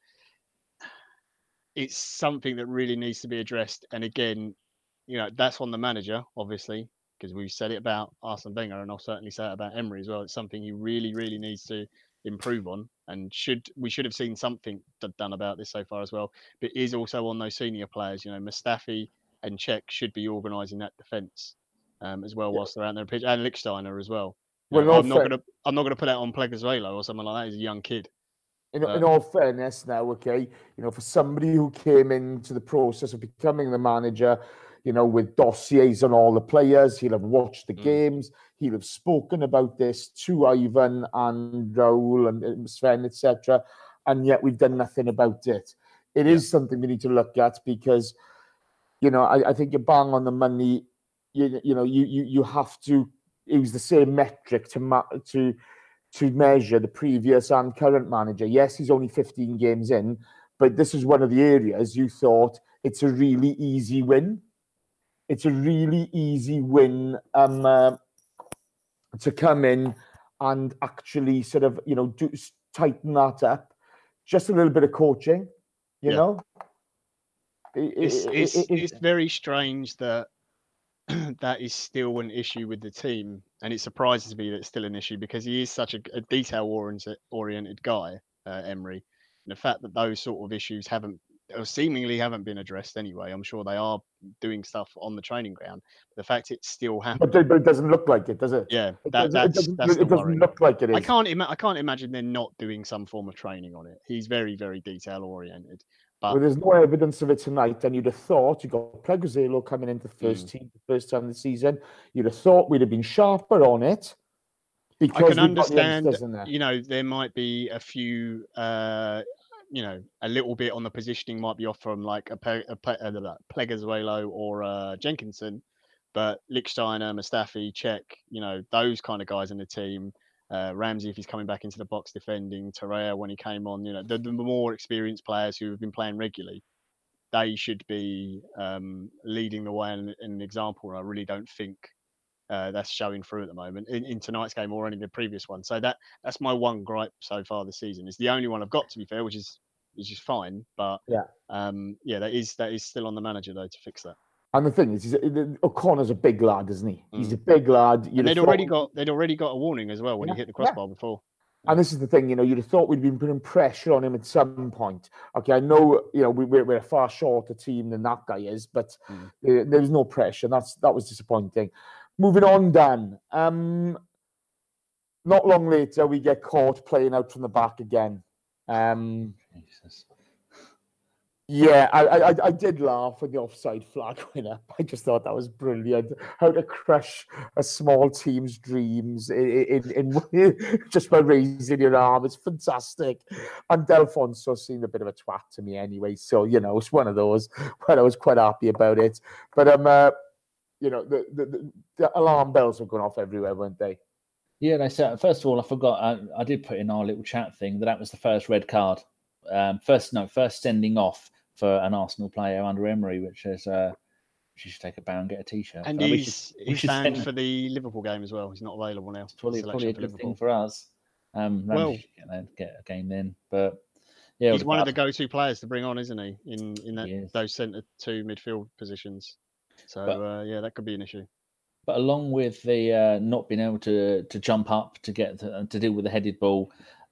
it's something that really needs to be addressed. And again, that's on the manager, obviously, because we've said it about Arsene Wenger, and I'll certainly say it about Emery as well. It's something he really, really needs to improve on, and we should have seen something done about this so far as well. But it is also on those senior players. Mustafi and Czech should be organising that defence. as well whilst they're out there, and Lichtsteiner as well. Well, I'm not gonna put that on Pleguezuelo or someone like that. He's a young kid. in all fairness, now, okay, for somebody who came into the process of becoming the manager, with dossiers on all the players, he'll have watched the games, he'll have spoken about this to Ivan and Raul and Sven, etc. And yet we've done nothing about it. It is something we need to look at because, I think you're bang on the money. You have to use the same metric to measure the previous and current manager. Yes, he's only 15 games in, but this is one of the areas you thought it's a really easy win. It's a really easy win to come in and actually sort of, tighten that up. Just a little bit of coaching, you know? It's very strange that that is still an issue with the team, and it surprises me that it's still an issue because he is such a detail-oriented guy, Emery. And the fact that those sort of issues seemingly haven't been addressed anyway. I'm sure they are doing stuff on the training ground. But the fact it still happens. But it doesn't look like it, does it? Yeah, it doesn't look like it is. I can't imagine they're not doing some form of training on it. He's very, very detail-oriented. But there's no evidence of it tonight, and you'd have thought you got Pleguezuelo coming into the first team, the first time of the season. You'd have thought we'd have been sharper on it because I can we've got the understand. youngsters in there. There might be a few, a little bit on the positioning might be off from like a Pleguezuelo or Jenkinson, but Lichtsteiner, Mustafi, Cech, those kind of guys in the team. Ramsey, if he's coming back into the box defending, Torreira when he came on, the more experienced players who have been playing regularly, they should be leading the way and an example. And I really don't think that's showing through at the moment in tonight's game or any of the previous one. So that's my one gripe so far this season. It's the only one I've got, to be fair, which is fine. But that is still on the manager though to fix that. And the thing is, O'Connor's a big lad, isn't he? He's a big lad. And they'd already got a warning as well when he hit the crossbar before. And this is the thing, you'd have thought we'd been putting pressure on him at some point. Okay, I know, we're a far shorter team than that guy is, but there was no pressure. That was disappointing. Moving on, Dan. Not long later, we get caught playing out from the back again. Jesus. Yeah, I did laugh when the offside flag went up. I just thought that was brilliant. How to crush a small team's dreams in just by raising your arm. It's fantastic. And Delfonso seemed a bit of a twat to me anyway. So, it's one of those where I was quite happy about it. But, the alarm bells were going off everywhere, weren't they? Yeah, they said, first of all, I forgot, I did put in our little chat thing that was the first red card. First sending off for an Arsenal player under Emery, which is she should take a bow and get a T-shirt. And he's banned for the Liverpool game as well. He's not available now. It's probably a good thing for us. Get a game then, but yeah, he's one of the go-to players to bring on, isn't he? In those centre two midfield positions. So that could be an issue. But along with the not being able to jump up to get to deal with the headed ball,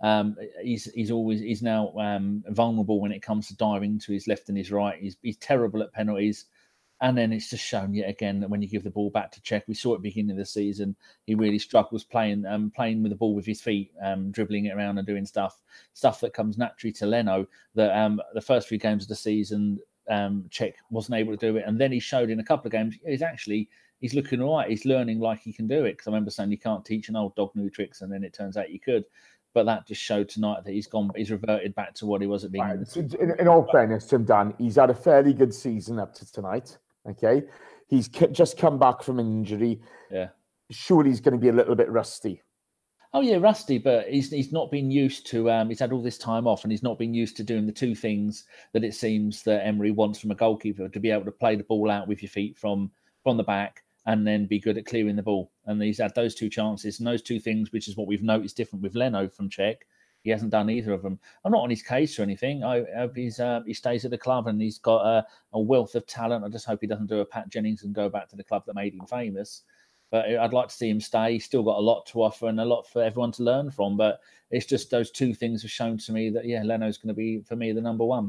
he's now vulnerable when it comes to diving to his left and his right. He's terrible at penalties, and then it's just shown yet again that when you give the ball back to Cech, we saw at the beginning of the season he really struggles playing with the ball with his feet, dribbling it around and doing stuff that comes naturally to Leno. That the first few games of the season, Cech wasn't able to do it, and then he showed in a couple of games he's looking all right. He's learning like he can do it. Because I remember saying you can't teach an old dog new tricks, and then it turns out you could. But that just showed tonight that he's reverted back to what he was at the beginning. In all fairness to him, Dan, he's had a fairly good season up to tonight. Okay, he's just come back from injury. Yeah, surely he's going to be a little bit rusty. Oh yeah, rusty, but he's not been used to. He's had all this time off, and he's not been used to doing the two things that it seems that Emery wants from a goalkeeper: to be able to play the ball out with your feet from the back, and then be good at clearing the ball. And he's had those two chances and those two things, which is what we've noticed different with Leno from Cech. He hasn't done either of them. I'm not on his case or anything. I hope he stays at the club and he's got a wealth of talent. I just hope he doesn't do a Pat Jennings and go back to the club that made him famous. But I'd like to see him stay. He's still got a lot to offer and a lot for everyone to learn from. But it's just those two things have shown to me that, Leno's going to be, for me, the number one.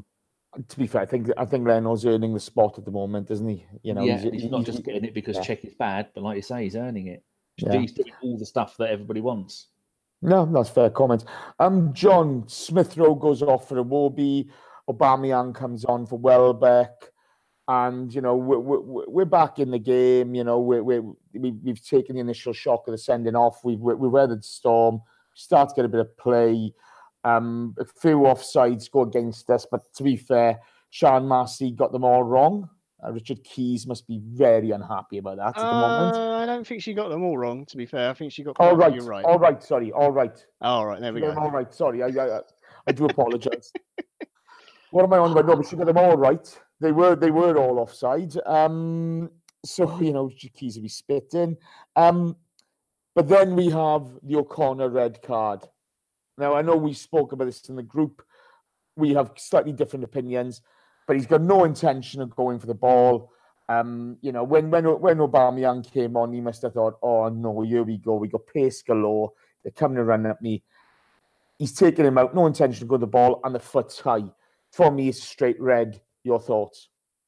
To be fair, I think Leno's earning the spot at the moment, isn't he? You know, Yeah, and he's not just getting it because Czech is bad, but like you say, he's earning it. He's doing all the stuff that everybody wants. No, that's fair comment. John Smith Rowe goes off for Iwobi. Aubameyang comes on for Welbeck, and you know we're back in the game. You know we've taken the initial shock of the sending off. We've weathered the storm. Start to get a bit of play. A few offsides go against us, but to be fair, Sean Massey got them all wrong. Richard Keys must be very unhappy about that at the moment. I don't think she got them all wrong, to be fair. I think she got All quite a right, few right. all right, sorry, all right. All right, there we go. All right, sorry, I do apologise. What am I on about? No, but she got them all right. They were all offside. So you know, Keys will be spitting. But then we have the O'Connor red card. Now I know we spoke about this in the group. We have slightly different opinions, but he's got no intention of going for the ball. You know, when Aubameyang came on, he must have thought, "Oh no, here we go. We got pace galore. They're coming to run at me." He's taking him out. No intention to go to the ball, and the foot's high. For me, it's straight red. Your thoughts?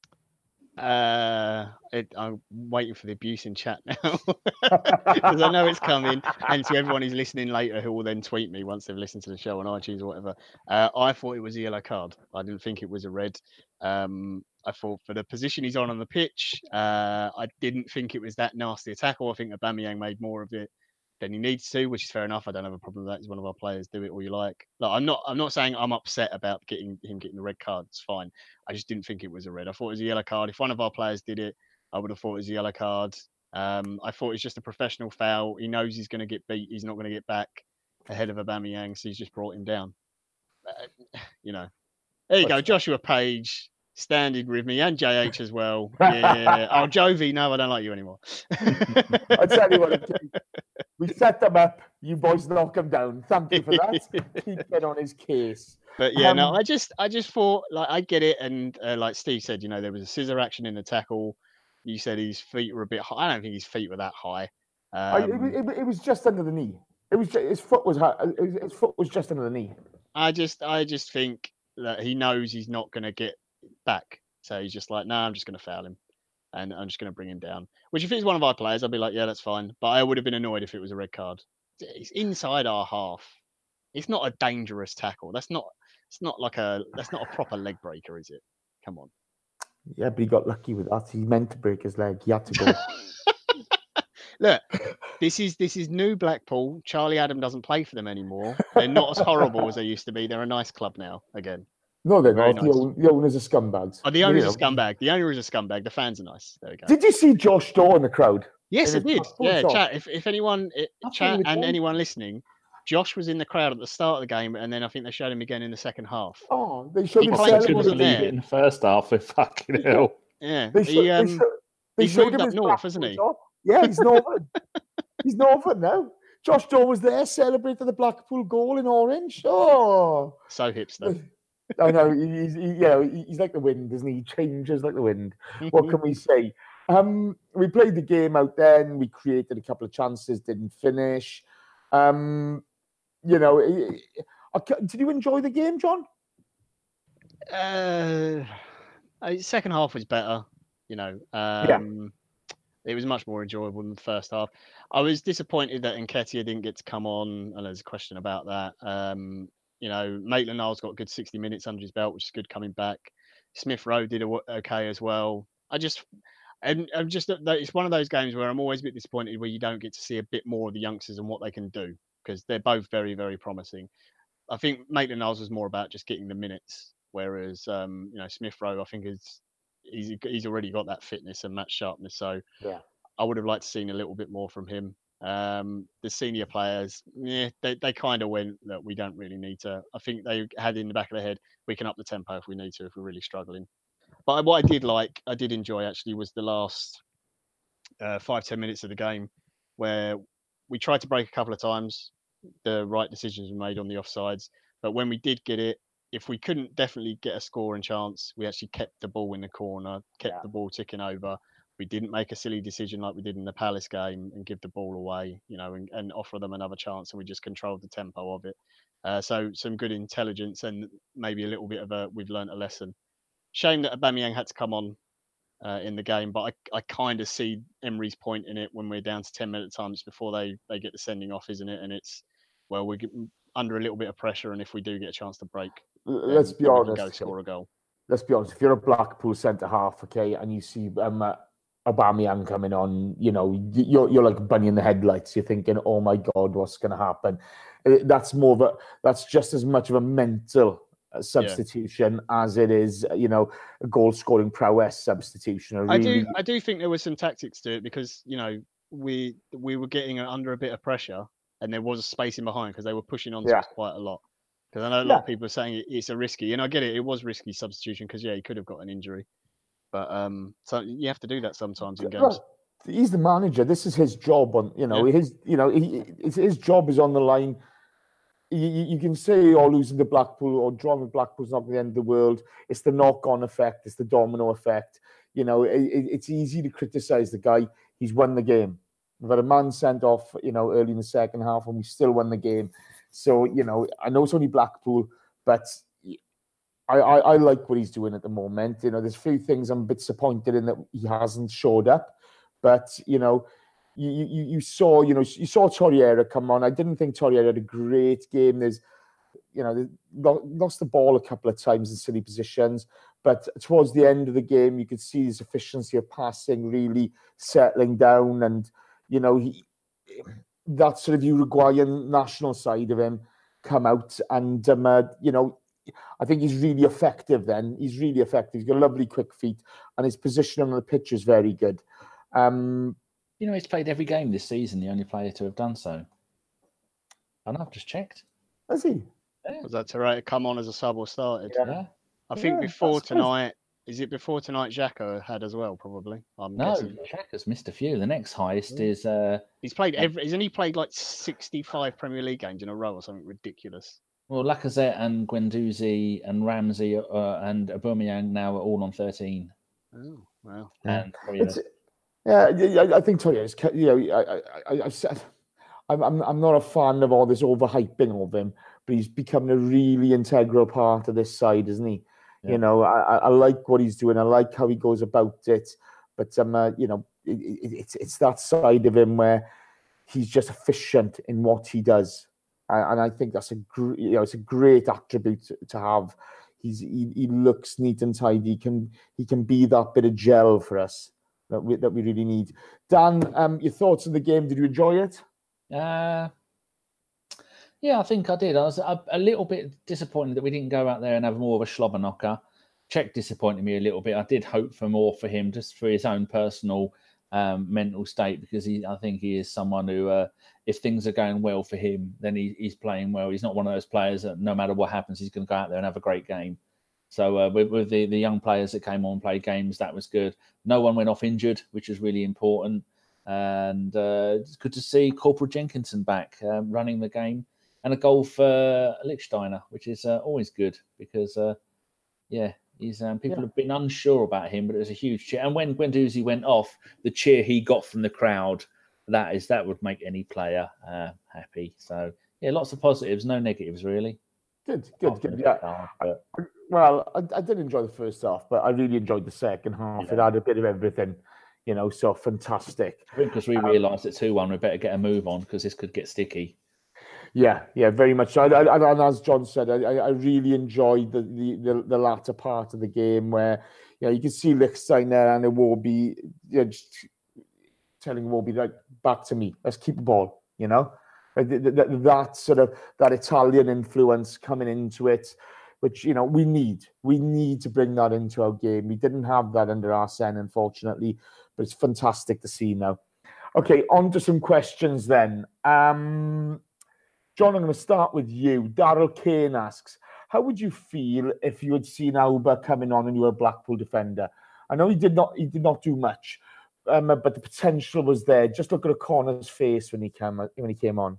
I'm waiting for the abuse in chat now because I know it's coming. And to everyone who's listening later, who will then tweet me once they've listened to the show on iTunes or whatever, I thought it was a yellow card. I didn't think it was a red. I thought for the position he's on the pitch, I didn't think it was that nasty a tackle. I think Aubameyang made more of it than he needs to, which is fair enough. I don't have a problem with that. He's one of our players. Do it all you like. I'm not saying I'm upset about getting the red card. It's fine. I just didn't think it was a red. I thought it was a yellow card. If one of our players did it, I would have thought it was a yellow card. I thought it's just a professional foul. He knows he's going to get beat. He's not going to get back ahead of Aubameyang, so he's just brought him down. You know. There you go, Joshua Page. Standing with me and JH as well. Yeah. Oh, Jovi, no, I don't like you anymore. I tell you what, we set them up. You boys knock him down. Thank you for that. Keep getting on his case. But yeah, no, I just thought, like, I get it, and like Steve said, you know, there was a scissor action in the tackle. You said his feet were a bit high. I don't think his feet were that high. It was just under the knee. It was just, his foot was high. His foot was just under the knee. I just think that he knows he's not going to get back, so he's just like, no, I'm just going to foul him, and I'm just going to bring him down. Which, if he's one of our players, I'd be like, yeah, that's fine. But I would have been annoyed if it was a red card. It's inside our half. It's not a dangerous tackle. That's not a proper leg breaker, is it? Come on. Yeah, but he got lucky with that. He meant to break his leg. He had to go. Look, this is new Blackpool. Charlie Adam doesn't play for them anymore. They're not as horrible as they used to be. They're a nice club now again. No, they're not. Nice. The owners are scumbags. Oh, the owner's a scumbag. The owner is a scumbag. The fans are nice. There we go. Did you see Josh Daw in the crowd? Yes, I did. Yeah, chat. If anyone, chat and anyone listening, Josh was in the crowd at the start of the game, and then I think they showed him again in the second half. Oh, they showed him. He wasn't there in the first half. With fucking hell. Yeah, they he's moved up north, hasn't he? Yeah, he's northern. He's northern now. Josh Daw was there celebrating the Blackpool goal in orange. Oh, so hipster. I know he's like the wind, isn't he? He changes like the wind. What can we say? We played the game out then. We created a couple of chances, didn't finish. You know, did you enjoy the game, John? Second half was better. You know, it was much more enjoyable than the first half. I was disappointed that Nketiah didn't get to come on, and there's a question about that. You know, Maitland-Niles got a good 60 minutes under his belt, which is good coming back. Smith Rowe did okay as well. It's one of those games where I'm always a bit disappointed where you don't get to see a bit more of the youngsters and what they can do, because they're both very, very promising. I think Maitland-Niles was more about just getting the minutes, whereas you know, Smith Rowe, I think he's already got that fitness and match sharpness. So yeah, I would have liked to seen a little bit more from him. The senior players, they kind of went that we don't really need to. I think they had in the back of their head, we can up the tempo if we need to, if we're really struggling. But what I did enjoy actually, was the last 5-10 minutes of the game, where we tried to break a couple of times. The right decisions were made on the offsides, but when we did get it, if we couldn't definitely get a scoring chance, we actually kept the ball in the corner, kept the ball ticking over. We didn't make a silly decision like we did in the Palace game and give the ball away, you know, and offer them another chance, and we just controlled the tempo of it. So some good intelligence, and maybe a little bit of we've learned a lesson. shame that Aubameyang had to come on in the game, but I kind of see Emery's point in it when we're down to 10-minute times before they get the sending off, isn't it? And it's, well, we're under a little bit of pressure, and if we do get a chance to break, let's be then honest. we can go score a goal. Let's be honest. If you're a Blackpool centre half, okay, and you see Aubameyang coming on, you know, you're like bunny in the headlights. You're thinking, oh my God, what's going to happen? That's just as much of a mental substitution as it is, you know, a goal scoring prowess substitution. I do think there was some tactics to it, because, you know, we were getting under a bit of pressure, and there was a space in behind because they were pushing on to us quite a lot. Because I know a lot of people are saying it's a risky, and I get it. It was risky substitution because he could have got an injury, but so you have to do that sometimes in games. Well, he's the manager. This is his job. His job is on the line. You can say, losing to Blackpool or drawing with Blackpool's not the end of the world. It's the knock-on effect. It's the domino effect. You know, it's easy to criticise the guy. He's won the game. We've had a man sent off, you know, early in the second half, and we still won the game. So, you know, I know it's only Blackpool, but I like what he's doing at the moment. You know, there's a few things I'm a bit disappointed in that he hasn't showed up. But, you know, you saw Torreira come on. I didn't think Torreira had a great game. They lost the ball a couple of times in silly positions. But towards the end of the game, you could see his efficiency of passing really settling down. And, you know, that sort of Uruguayan national side of him come out. And, you know, I think he's really effective then. He's really effective. He's got lovely quick feet, and his position on the pitch is very good. You know, he's played every game this season, the only player to have done so. And I've just checked. Has he? Yeah. Was that Torreira come on as a sub or started? Yeah. I think before tonight, is it before tonight Xhaka had as well, probably? I'm guessing. Xhaka's missed a few. The next highest is... He's played hasn't he played like 65 Premier League games in a row or something ridiculous? Well, Lacazette and Guendouzi and Ramsey and Aubameyang now are all on 13. Oh, wow. And I think Torreira's, you know, I've said I'm not a fan of all this overhyping of him, but he's becoming a really integral part of this side, isn't he? Yeah. You know, I like what he's doing. I like how he goes about it. But you know, it's that side of him where he's just efficient in what he does, and I think that's it's a great attribute to have. He looks neat and tidy. He can be that bit of gel for us that we really need. Dan, your thoughts on the game? Did you enjoy it? Yeah, I think I did. I was a little bit disappointed that we didn't go out there and have more of a slobber knocker. Czech disappointed me a little bit. I did hope for more for him, just for his own personal mental state, because I think he is someone who, if things are going well for him, then he's playing well. He's not one of those players that no matter what happens, he's going to go out there and have a great game. So with the young players that came on and played games, that was good. No one went off injured, which is really important. And it's good to see Corporal Jenkinson back running the game, and a goal for Lichtsteiner, which is always good because, he's people have been unsure about him, but it was a huge cheer. And when Guendouzi went off, the cheer he got from the crowd, that would make any player happy. So yeah, lots of positives, no negatives really. Good. Yeah. Well, I did enjoy the first half, but I really enjoyed the second half. Yeah. It had a bit of everything, you know, so fantastic. I think because we realised at 2-1, we better get a move on because this could get sticky. Yeah, very much so. And as John said, I really enjoyed the latter part of the game where, you know, you can see Lichtsteiner and Iwobi, just telling Iwobi, like, back to me, let's keep the ball, you know? That sort of, that Italian influence coming into it, which, you know, we need to bring that into our game. We didn't have that under Arsene, unfortunately, but it's fantastic to see now. Okay, on to some questions then. John, I'm going to start with you. Daryl Kane asks, how would you feel if you had seen Auba coming on and you were a Blackpool defender? I know he did not do much, but the potential was there. Just look at O'Connor's face when he came on.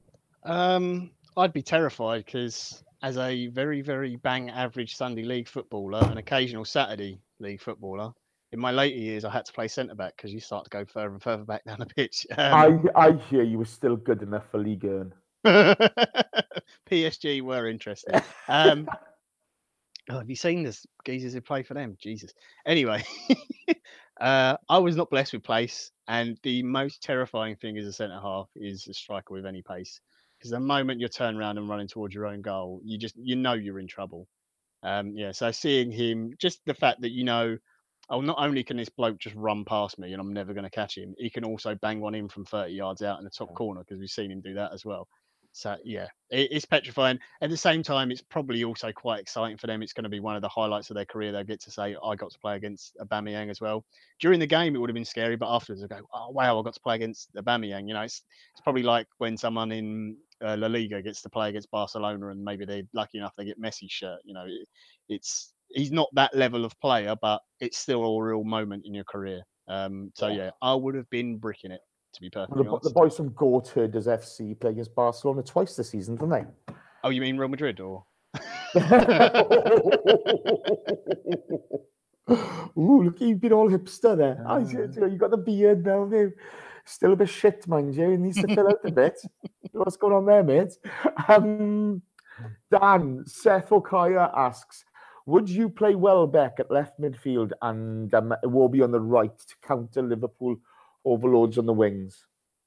I'd be terrified because as a very, very bang average Sunday league footballer, an occasional Saturday league footballer, in my later years, I had to play centre-back because you start to go further and further back down the pitch. I hear you were still good enough for Ligue 1. PSG were interested. No, Oh, have you seen this geezers who play for them? Jesus. Anyway, I was not blessed with pace, and the most terrifying thing as a centre half is a striker with any pace. Because the moment you turn around and running towards your own goal, you know you're in trouble. Yeah, so seeing him, just the fact that oh, not only can this bloke just run past me and I'm never going to catch him, he can also bang one in from 30 yards out in the top corner because we've seen him do that as well. So yeah, it's petrifying. At the same time, it's probably also quite exciting for them. It's going to be one of the highlights of their career. They'll get to say, I got to play against Aubameyang as well. During the game, it would have been scary, but afterwards, they go, oh wow, I got to play against Aubameyang. It's probably like when someone in La Liga gets to play against Barcelona, and maybe they're lucky enough they get Messi's shirt. He's not that level of player, but it's still a real moment in your career. So yeah, I would have been bricking it, to be perfectly honest. The boys from Goatherd does FC play against Barcelona twice this season, don't they? Oh, you mean Real Madrid or? Ooh, look, you've been all hipster there. You got the beard now, Dave. Still a bit shit, mind you. It needs to fill out a bit. What's going on there, mate? Dan, Seth Okaya asks, would you play Welbeck at left midfield and Iwobi on the right to counter Liverpool overloads on the wings?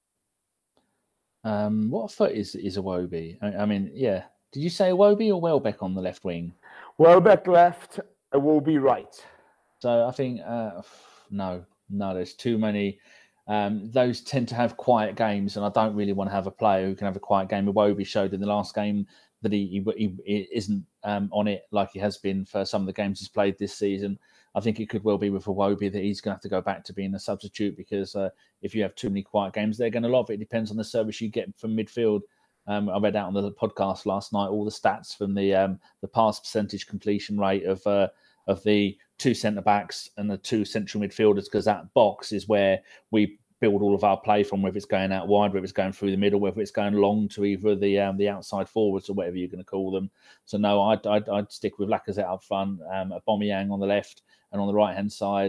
What foot is Iwobi? I mean, yeah. Did you say Iwobi or Welbeck on the left wing? Welbeck left, Iwobi right. So I think no, there's too many. Those tend to have quiet games, and I don't really want to have a player who can have a quiet game. Iwobi showed in the last game that he isn't on it like he has been for some of the games he's played this season. I think it could well be with Iwobi that he's going to have to go back to being a substitute because if you have too many quiet games, they're going to love it. It depends on the service you get from midfield. I read out on the podcast last night all the stats from the pass percentage completion rate of the two centre backs and the two central midfielders, because that box is where we build all of our play from, whether it's going out wide, whether it's going through the middle, whether it's going long to either the outside forwards or whatever you're going to call them. So no, I'd stick with Lacazette up front, Aubameyang on the left, and on the right hand side,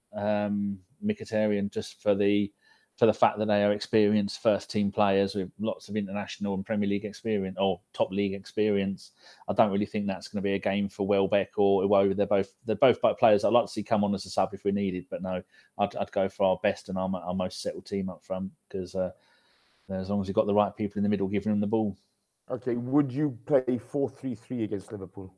Mkhitaryan, just for the fact that they are experienced first team players with lots of international and Premier League experience or top league experience. I don't really think that's going to be a game for Welbeck or Iwobi. They're both players I'd like to see come on as a sub if we needed, but no, I'd go for our best and our most settled team up front because as long as you've got the right people in the middle giving them the ball. Okay, would you play 4-3-3 against Liverpool?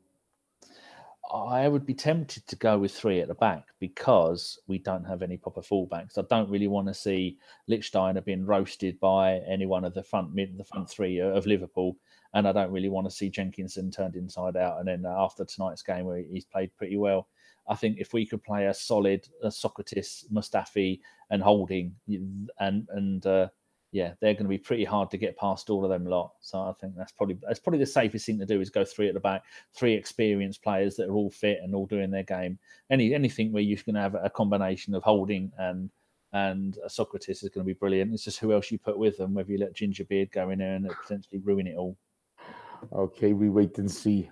I would be tempted to go with three at the back because we don't have any proper fullbacks. I don't really want to see Lichtsteiner being roasted by any one of the front three of Liverpool, and I don't really want to see Jenkinson turned inside out. And then after tonight's game, where he's played pretty well, I think if we could play a solid Socrates, Mustafi, and Holding, yeah, they're going to be pretty hard to get past all of them lot. So I think that's probably the safest thing to do is go three at the back, three experienced players that are all fit and all doing their game. Anything where you're going to have a combination of Holding and Socrates is going to be brilliant. It's just who else you put with them, whether you let Gingerbeard go in there and potentially ruin it all. Okay, we wait and see.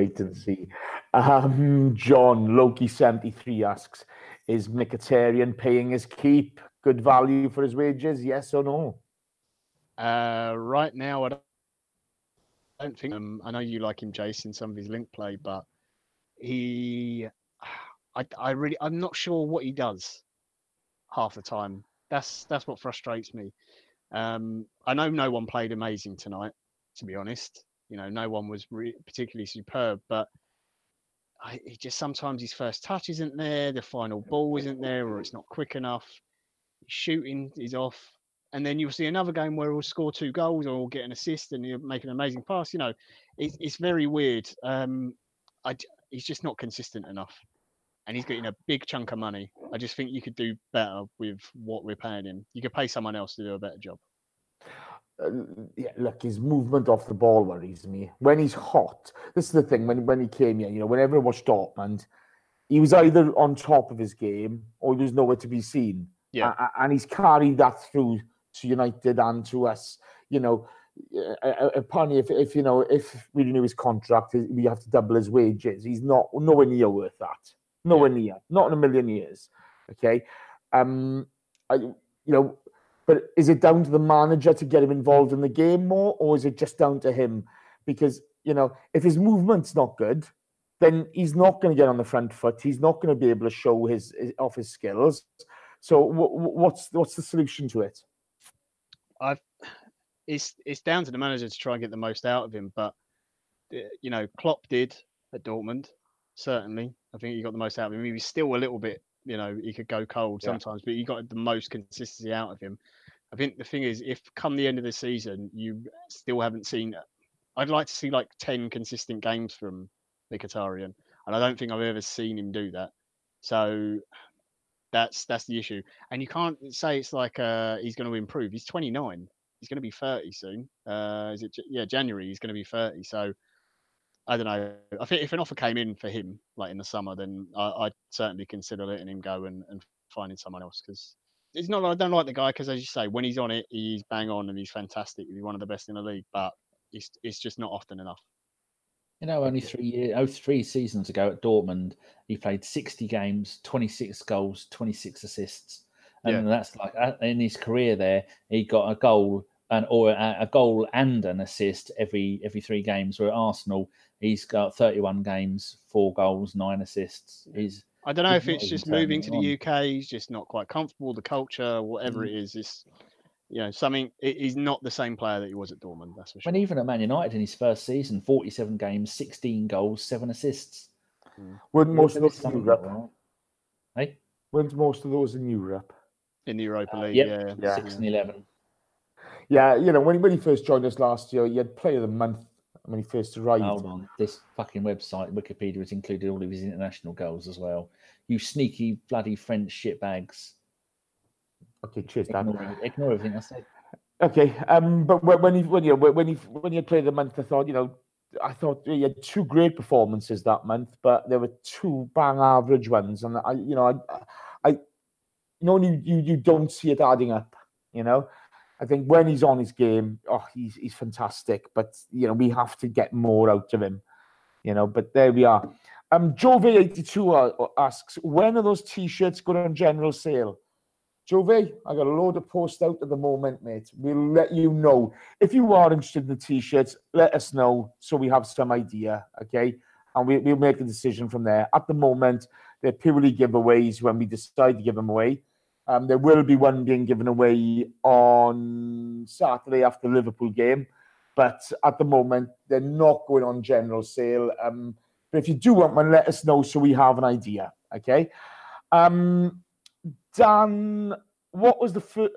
John Loki 73 asks, is Mkhitaryan paying his keep? Good value for his wages? Yes or no? Right now, I don't think. I know you like him, Jason, some of his link play, but I'm not sure what he does half the time. That's what frustrates me. I know no one played amazing tonight, to be honest. No one was particularly superb, but he just sometimes his first touch isn't there, the final ball isn't there, or it's not quick enough. Shooting is off. And then you'll see another game where he'll score 2 goals or get an assist and he'll make an amazing pass. It's very weird. He's just not consistent enough. And he's getting a big chunk of money. I just think you could do better with what we're paying him. You could pay someone else to do a better job. Yeah, look, his movement off the ball worries me. When he's hot, this is the thing, when he came here, whenever I watched Dortmund, he was either on top of his game or he was nowhere to be seen. Yeah. And he's carried that through to United and to us. Apparently, if we renew his contract, we have to double his wages. He's nowhere near worth that. Nowhere near. Not in a million years. Okay. But is it down to the manager to get him involved in the game more, or is it just down to him? Because, if his movement's not good, then he's not going to get on the front foot. He's not going to be able to show his skills. So what's the solution to it? It's down to the manager to try and get the most out of him. But Klopp did at Dortmund. Certainly, I think he got the most out of him. He was still a little bit, he could go cold sometimes, but he got the most consistency out of him. I think the thing is, if come the end of the season you still haven't seen, I'd like to see like 10 consistent games from Mkhitaryan, and I don't think I've ever seen him do that. So that's the issue. And you can't say it's like he's going to improve. He's 29. He's going to be 30 soon. Is it? Yeah, January. He's going to be 30. So I don't know. I think if an offer came in for him, like in the summer, then I'd certainly consider letting him go and finding someone else. Because it's not. I don't like the guy because, as you say, when he's on it, he's bang on and he's fantastic. He's one of the best in the league, but it's just not often enough. Only 3 seasons ago at Dortmund, he played 60 games, 26 goals, 26 assists, and that's like in his career there, he got a goal a goal and an assist every 3 games. Where at Arsenal, he's got 31 games, 4 goals, 9 assists. I don't know if it's just moving to the UK. He's just not quite comfortable. The culture, whatever it is something. He's not the same player that he was at Dortmund. That's for sure. When even at Man United in his first season, 47 games, 16 goals, 7 assists. Weren't most of those in Europe? Hey? Weren't most of those in Europe? In the Europa League, yeah. 6 and 11. Yeah, when he first joined us last year, he had Player of the Month when he first arrived. Hold on. This fucking website, Wikipedia, has included all of his international goals as well. You sneaky bloody French shitbags. Okay, cheers, Dan. Ignore everything I said. Okay, but when he had Player of the Month, I thought he had 2 great performances that month, but there were 2 bang average ones, and you don't see it adding up. I think when he's on his game, he's fantastic. But we have to get more out of him. But there we are. Jove82 asks, when are those T-shirts going on general sale? Jove, I got a load of posts out at the moment, mate. We'll let you know. If you are interested in the T-shirts, let us know so we have some idea, okay? And we'll make a decision from there. At the moment, they're purely giveaways when we decide to give them away. There will be one being given away on Saturday after the Liverpool game. But at the moment, they're not going on general sale. But if you do want one, let us know so we have an idea, okay? Dan, what was the first...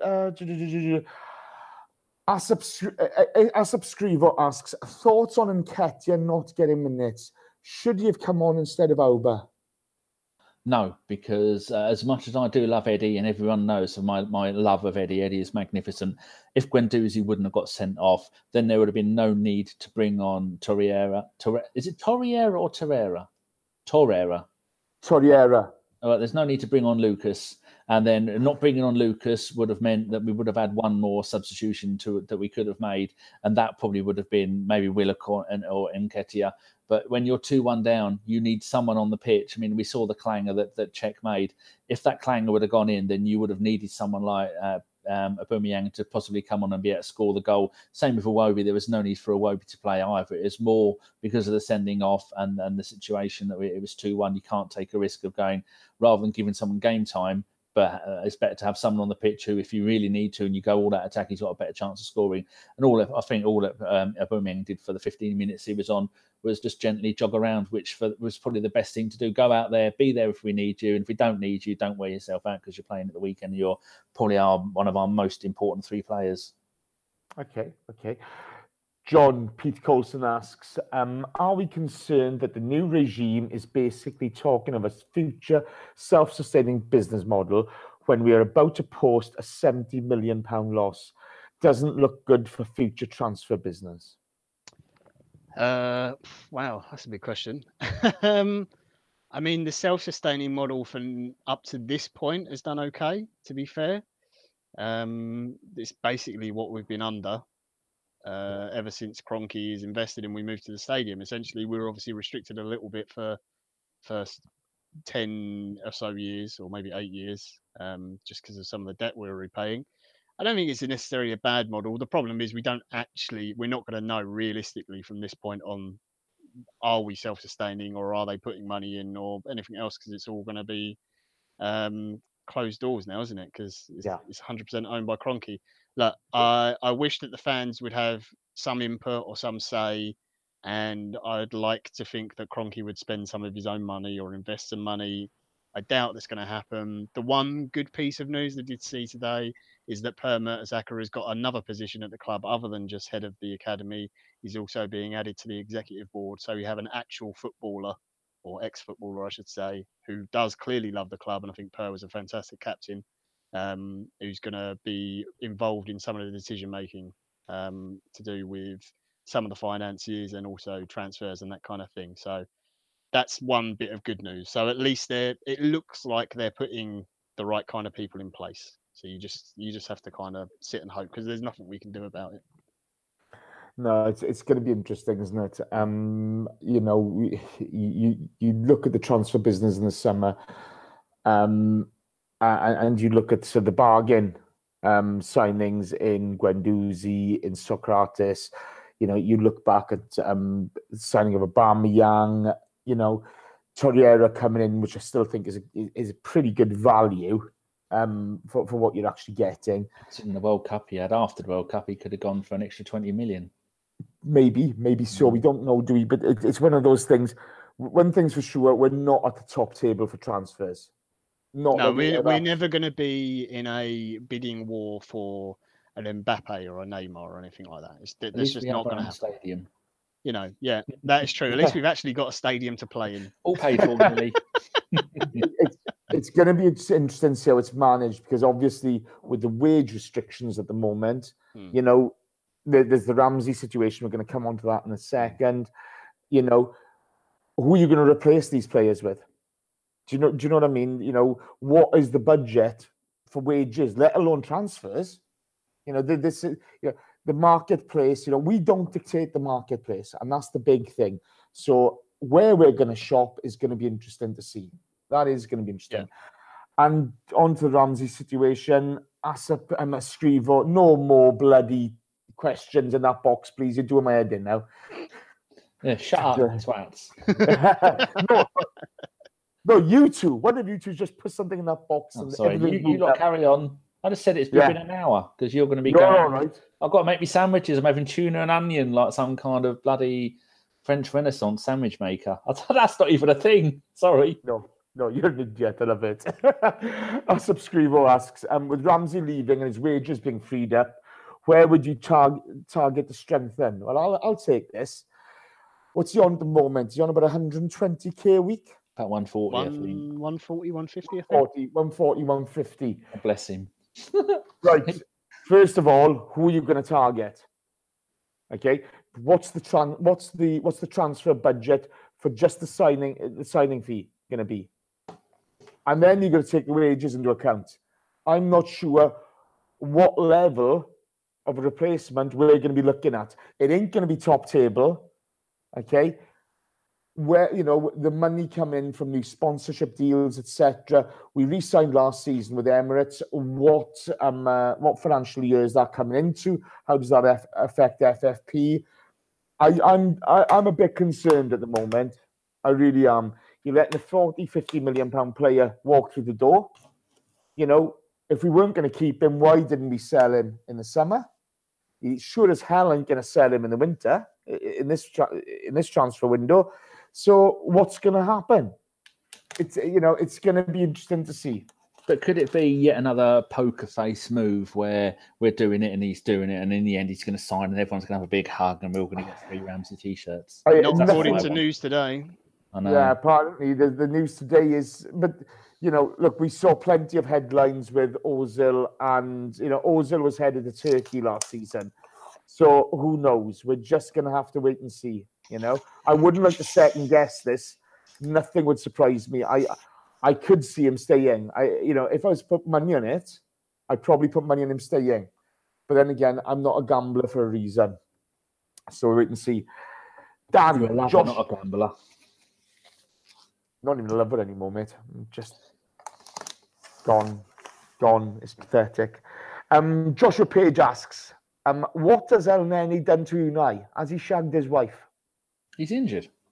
Asubscriber asks, thoughts on Nketiah not getting minutes? Should he have come on instead of Auba? No, because as much as I do love Eddie, and everyone knows of my love of Eddie is magnificent. If Guendouzi wouldn't have got sent off, then there would have been no need to bring on Torreira. Is it Torreira or Torreira? Torreira. There's no need to bring on Lucas, and then not bringing on Lucas would have meant that we would have had one more substitution that we could have made, and that probably would have been maybe Willock or Nketiah. But when you're 2-1 down, you need someone on the pitch. I mean, we saw the clanger that Czech made. If that clanger would have gone in, then you would have needed someone like Aubameyang to possibly come on and be able to score the goal. Same with Iwobi. There was no need for Iwobi to play either. It was more because of the sending off and the situation that it was 2-1. You can't take a risk of going, rather than giving someone game time, but it's better to have someone on the pitch who, if you really need to and you go all that attack, he's got a better chance of scoring. And I think all that Aubameyang did for the 15 minutes he was on was just gently jog around, which was probably the best thing to do. Go out there, be there if we need you. And if we don't need you, don't wear yourself out because you're playing at the weekend. You're probably one of our most important 3 players. Okay. John Pete Colson asks, are we concerned that the new regime is basically talking of a future self-sustaining business model when we are about to post a £70 million loss? Doesn't look good for future transfer business. Wow, that's a big question. I mean, the self-sustaining model from up to this point has done okay, to be fair. It's basically what we've been under ever since Kroenke is invested and we moved to the stadium. Essentially, we were obviously restricted a little bit for first 10 or so years, or maybe 8 years, just because of some of the debt we were repaying. I don't think it's necessarily a bad model. The problem is we're not going to know realistically from this point on are we self-sustaining, or are they putting money in, or anything else? Because it's all going to be closed doors now, isn't it? Because it's 100% owned by Kroenke. Look, I wish that the fans would have some input or some say, and I'd like to think that Kroenke would spend some of his own money or invest some money. I doubt that's going to happen. The one good piece of news I did see today is that Per Mertesacker has got another position at the club other than just head of the academy. He's also being added to the executive board, so we have an actual footballer, or ex-footballer, I should say, who does clearly love the club, and I think Per was a fantastic captain, who's going to be involved in some of the decision making to do with some of the finances and also transfers and that kind of thing. So that's one bit of good news. So at least it looks like they're putting the right kind of people in place. So you just have to kind of sit and hope, because there's nothing we can do about it. No, it's going to be interesting, isn't it? You know, you look at the transfer business in the summer, and you look at the bargain signings in Guendouzi, in Socrates. You know, you look back at signing of Aubameyang. You know, Torreira coming in, which I still think is a pretty good value for what you're actually getting. It's in the World Cup he had. After the World Cup, he could have gone for an extra 20 million. Maybe so. We don't know, do we? But it's one of those things. One thing's for sure, we're not at the top table for transfers. No, we're never going to be in a bidding war for an Mbappe or a Neymar or anything like that. That's just not going to happen. Stadium. You know, yeah, that is true. At least we've actually got a stadium to play in. All paid for, really. It's going to be interesting to see how it's managed, because obviously with the wage restrictions at the moment, you know, there's the Ramsey situation. We're going to come on to that in a second. You know, who are you going to replace these players with? Do you know what I mean? You know, what is the budget for wages, let alone transfers? You know, this is, you know, the marketplace. You know, we don't dictate the marketplace, and that's the big thing. So where we're going to shop is going to be interesting to see. That is going to be interesting. Yeah. And on to the Ramsey situation. Asap and Escrivo, no more bloody questions in that box, please. You're doing my head in now. Yeah, shut up, twats. No, you two. One of you two just put something in that box. Oh, sorry, you lot carry on. I just said it's been an hour, because you're going to be going. All right. I've got to make me sandwiches. I'm having tuna and onion like some kind of bloody French Renaissance sandwich maker. That's not even a thing. Sorry. No, you're an idiot. I love it. Subscribo asks, with Ramsey leaving and his wages being freed up, where would you target to strengthen? Well, I'll take this. What's he on at the moment? He's on about 120k a week. About 140, I think. 140, 150, I think. 140, 150. Bless him. Right. First of all, who are you going to target? Okay. What's the transfer budget for just the signing fee going to be? And then you're going to take the wages into account. I'm not sure what level of replacement we're going to be looking at. It ain't going to be top table. Okay. Where, you know, the money come in from new sponsorship deals, etc. We re-signed last season with Emirates. What financial year is that coming into? How does that affect FFP? I'm a bit concerned at the moment. I really am. You're letting a 40-50 million pound player walk through the door. You know, if we weren't going to keep him, why didn't we sell him in the summer? He sure as hell ain't going to sell him in the winter in this transfer window. So what's going to happen? It's going to be interesting to see. But could it be yet another poker face move where we're doing it and he's doing it, and in the end he's going to sign and everyone's going to have a big hug and we're all going to get 3 Ramsey t-shirts? Not according to news today. I know. Yeah, apparently the news today is, but you know, look, we saw plenty of headlines with Ozil, and you know, Ozil was headed to Turkey last season. So who knows? We're just going to have to wait and see. You know, I wouldn't like to second guess this. Nothing would surprise me. I could see him staying. If I was to put money on it, I'd probably put money on him staying. But then again, I'm not a gambler for a reason. So we'll wait and see. Dan, Josh, not a gambler. Not even a lover anymore, mate. I'm just gone. It's pathetic. Joshua Page asks, what has El Neni done to Unai? Has he shagged his wife? He's injured.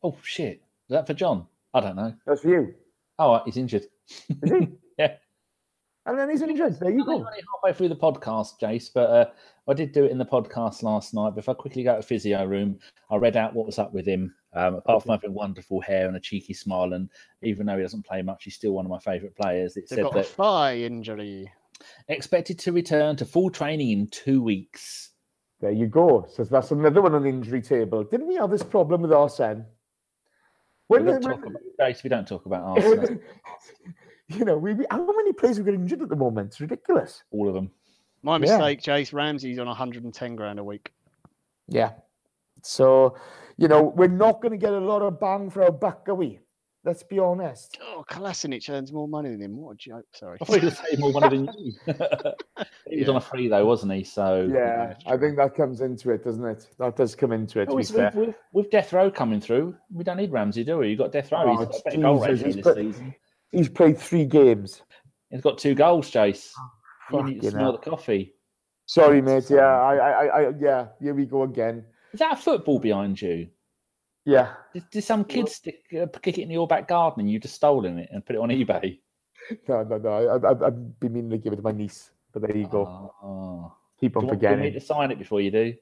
Oh, shit. Is that for John? I don't know. That's for you. Oh, he's injured. Is he? Yeah. And then he's injured. There you I'm go. only halfway through the podcast, Jace, but I did do it in the podcast last night. But if I quickly go to physio room, I read out what was up with him. Apart from having wonderful hair and a cheeky smile, and even though he doesn't play much, he's still one of my favourite players. It They've said got a that thigh injury. expected to return to full training in 2 weeks. There you go. So that's another one on the injury table. Didn't we have this problem with Arsene? We don't talk about Jace. We don't talk about Arsenal. You know, how many players have got injured at the moment? It's ridiculous. All of them. My mistake, Jace. Ramsey's on 110 grand a week. Yeah. So, you know, we're not going to get a lot of bang for our buck, are we? Let's be honest. Oh, Kolasinac earns more money than him. What a joke. Sorry. I thought you were saying more money than you. He was on a free, though, wasn't he? So Yeah, I think that comes into it, doesn't it? That does come into it, to be fair. With Death Row coming through, we don't need Ramsey, do we? You've got Death Row. Oh, He's got a better goal rating this season. He's played 3 games. He's got 2 goals, Jace. You need to Fucking smell hell. the coffee. Sorry, mate. Yeah, here we go again. Is that a football behind you? Yeah. Did some kids kick it in your back garden and you just stolen it and put it on eBay? No. I've been meaning to give it to my niece, but there you go. Oh. Keep on Do forgetting. you want me to sign it before you do?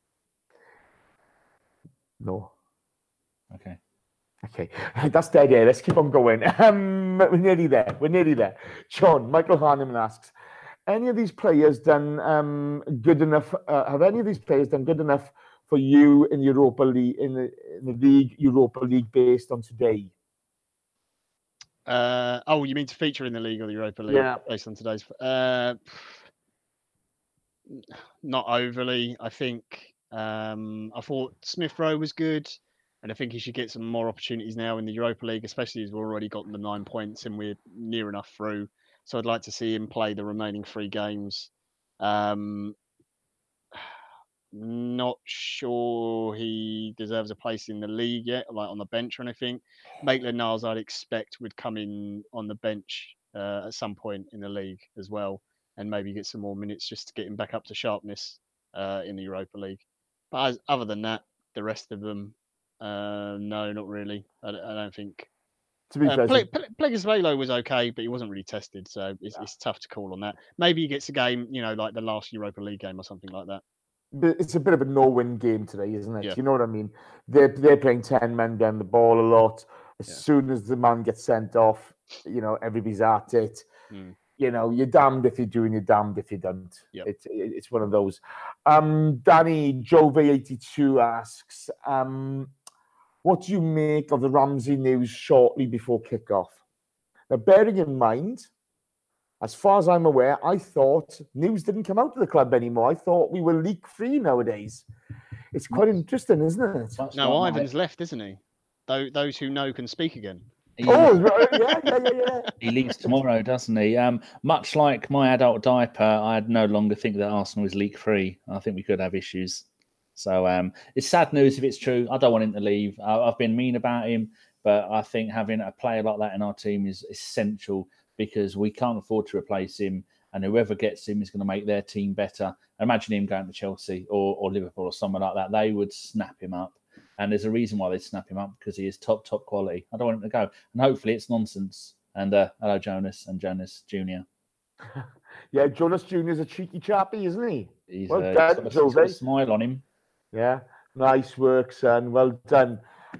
No. Okay. That's dead air. Let's keep on going. We're nearly there. John, Michael Harneman asks, any of these players done good enough? Have any of these players done good enough for you in Europa League, in the league, Europa League, based on today? You mean to feature in the league or the Europa League? Yeah. Based on today's. Not overly. I think. I thought Smith Rowe was good, and I think he should get some more opportunities now in the Europa League, especially as we've already gotten the 9 points and we're near enough through. So I'd like to see him play the remaining 3 games. Not sure he deserves a place in the league yet, like on the bench or anything. Maitland-Niles, I'd expect, would come in on the bench at some point in the league as well, and maybe get some more minutes just to get him back up to sharpness in the Europa League. But other than that, the rest of them, no, not really. I don't think. To be fair, Plegasvelo was okay, but he wasn't really tested, so it's tough to call on that. Maybe he gets a game, like the last Europa League game or something like that. it's a bit of a no-win game today, isn't it? Yeah. You know what I mean? They're playing 10 men down the ball a lot. As soon as the man gets sent off, everybody's at it. You're damned if you do and you're damned if you don't. Yep. It's one of those. Danny Jove82 asks, what do you make of the Ramsey news shortly before kickoff? Now, bearing in mind, as far as I'm aware, I thought news didn't come out of the club anymore. I thought we were leak-free nowadays. It's quite interesting, isn't it? No, Ivan's left, isn't he? Those who know can speak again. Yeah. He leaves tomorrow, doesn't he? Much like my adult diaper, I no longer think that Arsenal is leak-free. I think we could have issues. So it's sad news if it's true. I don't want him to leave. I've been mean about him, but I think having a player like that in our team is essential because we can't afford to replace him, and whoever gets him is going to make their team better. Imagine him going to Chelsea or Liverpool or somewhere like that. They would snap him up. And there's a reason why they'd snap him up, because he is top quality. I don't want him to go. And hopefully it's nonsense. And hello, Jonas and Jonas Jr. Yeah, Jonas Jr. is a cheeky chappy, isn't he? He's well done, he's got a smile on him. Yeah, nice work, son. Well done.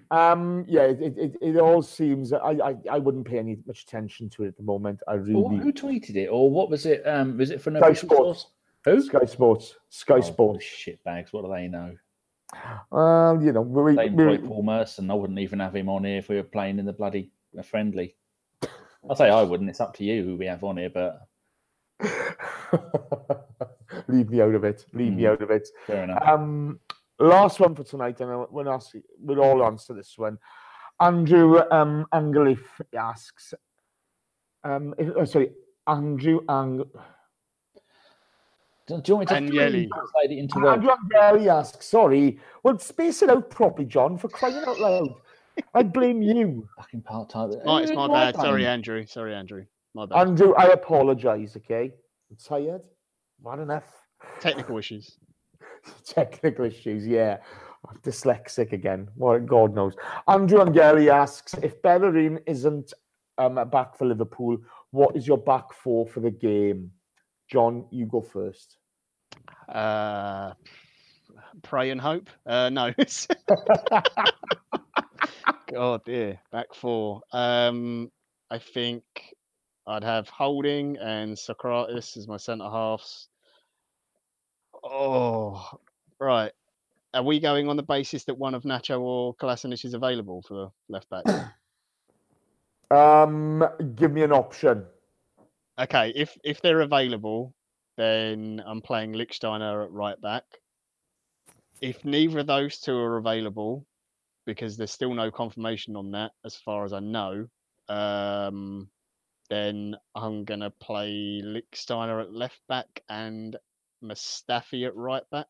It all seems. I wouldn't pay much attention to it at the moment. Who tweeted it, or what was it? Was it from Sky Sports? Who? Sky Sports. Sports. Shitbags. What do they know? They employ Paul Merson. I wouldn't even have him on here if we were playing in the bloody friendly. I say I wouldn't. It's up to you who we have on here, but leave me out of it. Fair enough. Last one for tonight, and we'll all answer this one. Andrew Anglif asks, Andrew Ang. Do you want me to translate it into Welsh? Andrew Angeli asks, sorry. Well, space it out properly, John, for crying out loud. I blame you. Fucking part-time. It's my bad. Sorry, Andrew. My bad. Andrew, I apologise, okay? I'm tired. Not enough. Technical issues. Technical issues, yeah. Dyslexic again. Well, God knows. Andrew Angeli asks, if Bellerin isn't back for Liverpool, what is your back four for the game? John, you go first. Pray and hope. No. God, dear. Back four. I think I'd have Holding and Socrates as my centre halves. Oh, right. Are we going on the basis that one of Nacho or Kolasinac is available for left back? Give me an option. Okay, if they're available, then I'm playing Lichtsteiner at right back. If neither of those two are available, because there's still no confirmation on that, as far as I know, then I'm gonna play Lichtsteiner at left back and Mustafi at right back.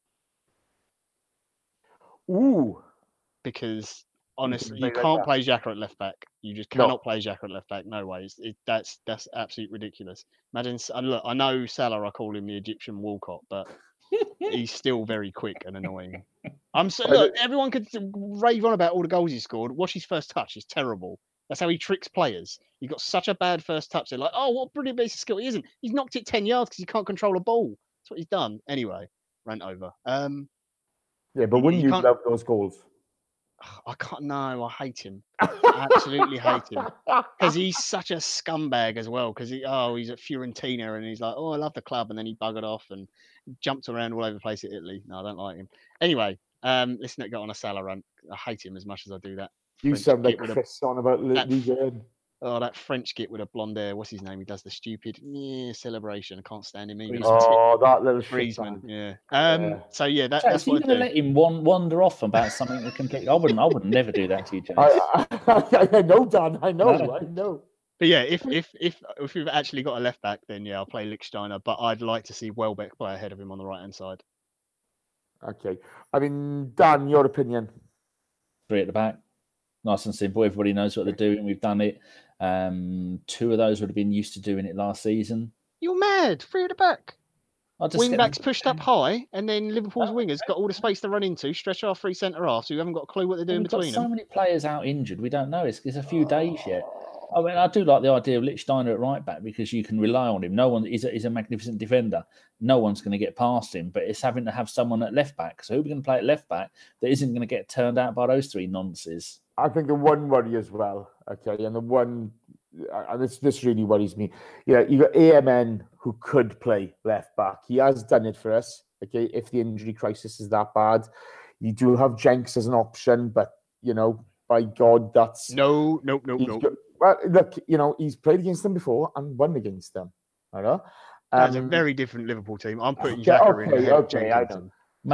Ooh. Because honestly, you Like can't that. play Xhaka at left back. You just No. cannot play Xhaka at left back. No ways. That's absolutely ridiculous. Imagine. And look, I know Salah. I call him the Egyptian Walcott, but he's still very quick and annoying. Look. Everyone could rave on about all the goals he scored. Watch his first touch. It's terrible. That's how he tricks players. He got such a bad first touch. They're like, oh, what a brilliant basic skill. He isn't. He's knocked it 10 yards because he can't control a ball. That's what he's done. Anyway, rant over. Yeah, but wouldn't you love those goals? I can't. No, I hate him. Absolutely hate him because he's such a scumbag as well. Because he's at Fiorentina and he's like, oh, I love the club, and then he buggered off and jumped around all over the place at Italy. No, I don't like him. Anyway, let's not get on a Salah rant. I hate him as much as I do that. You sound like Chris on about Ligue. Oh, that French git with a blonde hair. What's his name? He does the stupid celebration. I can't stand him either. That little Griezmann. shit. Yeah. So yeah, that's what what you're going to let him wander off about something completely. I would never do that to you, James. I know, Dan. I know. But yeah, if we've actually got a left back, then yeah, I'll play Lichtsteiner. But I'd like to see Welbeck play ahead of him on the right hand side. Okay. I mean, Dan, your opinion? 3 at the back. Nice and simple. Everybody knows what they're doing. We've done it. 2 of those would have been used to doing it last season. You're mad. 3 at the back. Wing backs pushed up high, and then Liverpool's wingers got all the space to run into. Stretch our 3 centre halves who haven't got a clue what they're doing between them. So many players out injured. We don't know. It's a few days yet. I mean, I do like the idea of Lichtsteiner at right back because you can rely on him. No one is a magnificent defender. No one's going to get past him. But it's having to have someone at left back. So who are we going to play at left back that isn't going to get turned out by those 3 nonces? I think the one worry as well. Okay, and the one, and this really worries me. Yeah, you got AMN who could play left back. He has done it for us. Okay, if the injury crisis is that bad, you do have Jenks as an option, but by God, that's no. Well, look, he's played against them before and won against them. I know. That's a very different Liverpool team. I'm putting Xhaka in ahead of Jenkins.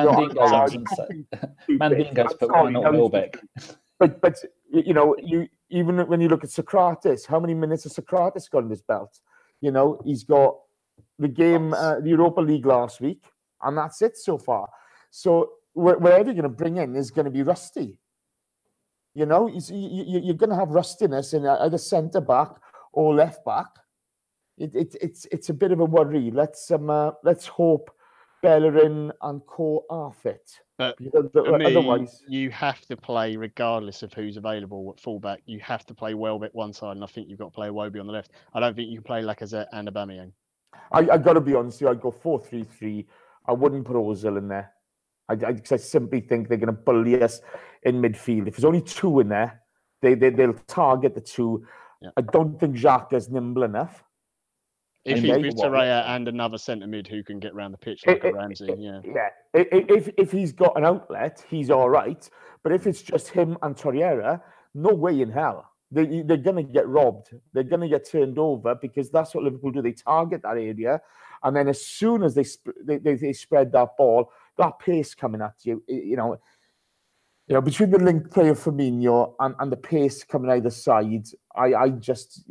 Mandingo's put one on Welbeck. But you even when you look at Socrates, how many minutes has Socrates got in his belt? He's got the game, the Europa League last week, and that's it so far. So wherever you're going to bring in is going to be rusty. You're going to have rustiness in either centre back or left back. It's a bit of a worry. Let's hope Bellerin and Co are fit. But otherwise, you have to play regardless of who's available at fullback. You have to play Welbeck one side, and I think you've got to play Iwobi on the left. I don't think you can play Lacazette and Aubameyang. I got to be honest with you. I'd go 4-3-3. I wouldn't put Ozil in there. I simply think they're going to bully us in midfield. If there's only 2 in there, they'll target the 2. Yeah. I don't think Xhaka's nimble enough. If he's with Torreira and another centre mid who can get around the pitch like a Ramsey, yeah. If he's got an outlet, he's all right. But if it's just him and Torreira, no way in hell. They're going to get robbed. They're going to get turned over because that's what Liverpool do. They target that area, and then as soon as they spread that ball, that pace coming at you, between the link play of Firmino and the pace coming either side, I just,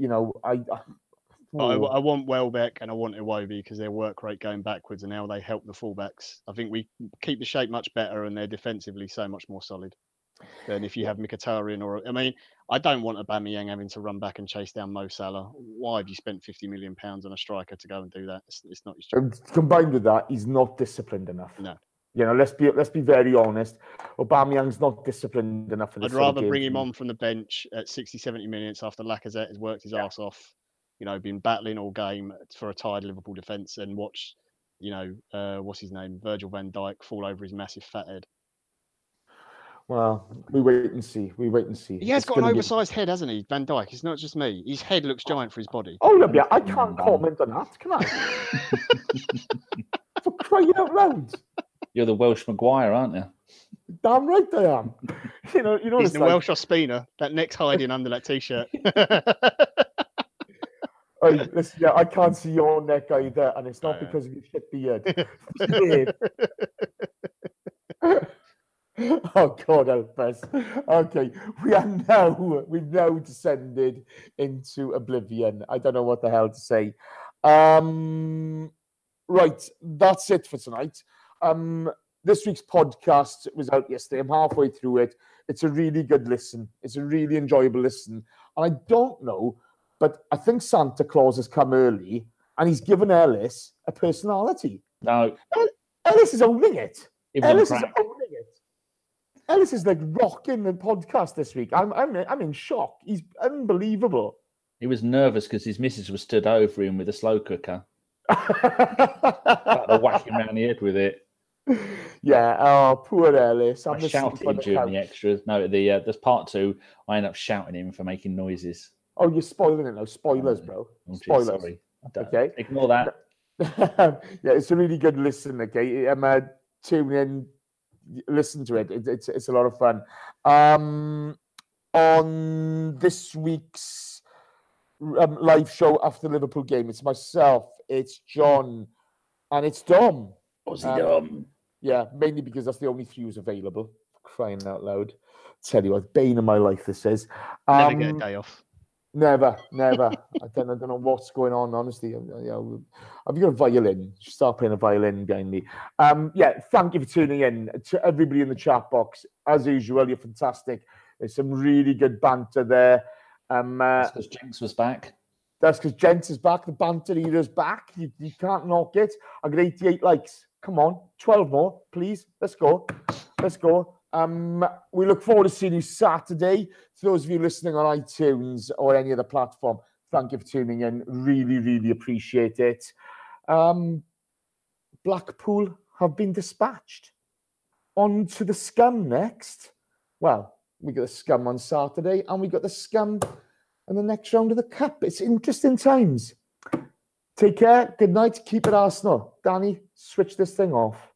I want Welbeck and I want Iwobi because their work rate going backwards and how they help the fullbacks. I think we keep the shape much better and they're defensively so much more solid than if you have Mkhitaryan I don't want Aubameyang having to run back and chase down Mo Salah. Why have you spent £50 million on a striker to go and do that? It's not his job. Combined with that, he's not disciplined enough. No. You know, let's be very honest. Aubameyang's not disciplined enough for this. I'd rather bring him on from the bench at 60, 70 minutes after Lacazette has worked his arse off, you know, been battling all game for a tired Liverpool defence, and watch, you know, what's his name, Virgil van Dijk fall over his massive fat head. Well, we wait and see. We wait and see. He has got an oversized head, hasn't he, Van Dijk? It's not just me. His head looks giant for his body. Oh, yeah, I can't comment on that, can I? For crying out loud. You're the Welsh Maguire, aren't you? Damn right I am. You know. He's the Welsh Ospina. That neck's hiding under that t-shirt. Hey, listen, I can't see your neck either, and it's not because of your shit beard. Oh God help us. Okay, we've now descended into oblivion. I don't know what the hell to say. Right, that's it for tonight. This week's podcast was out yesterday. I'm halfway through it. It's a really good listen. It's a really enjoyable listen. And I don't know, but I think Santa Claus has come early and he's given Ellis a personality. No. Ellis is owning it. Ellis is owning it. Ellis is like rocking the podcast this week. I'm in shock. He's unbelievable. He was nervous because his missus was stood over him with a slow cooker. Started whacking around the head with it. Yeah, oh, poor Ellis. I shouted him during the extras. No, there's part 2. I end up shouting him for making noises. Oh, you're spoiling it now. Spoilers, bro. Spoilers. Sorry. Okay. Ignore that. Yeah, it's a really good listen, okay? Tune in, listen to it. It's a lot of fun. On this week's live show after the Liverpool game, it's myself, it's John, and it's Dom. Dom. Yeah, mainly because that's the only views available. Crying out loud. Tell you what, bane of my life this is. Never get a day off. Never. I don't know what's going on, honestly. Have you got a violin? Start playing a violin behind me. Yeah, thank you for tuning in. To everybody in the chat box, as usual, you're fantastic. There's some really good banter there. That's because Jenks was back. That's because Jenks is back. The banter era's back. You can't knock it. I got 88 likes. Come on, 12 more, please. Let's go. We look forward to seeing you Saturday. For those of you listening on iTunes or any other platform, thank you for tuning in. Really, really appreciate it. Blackpool have been dispatched. On to the Scum next. Well, we got the Scum on Saturday, and we got the Scum in the next round of the Cup. It's interesting times. Take care. Good night. Keep it Arsenal. Danny, switch this thing off.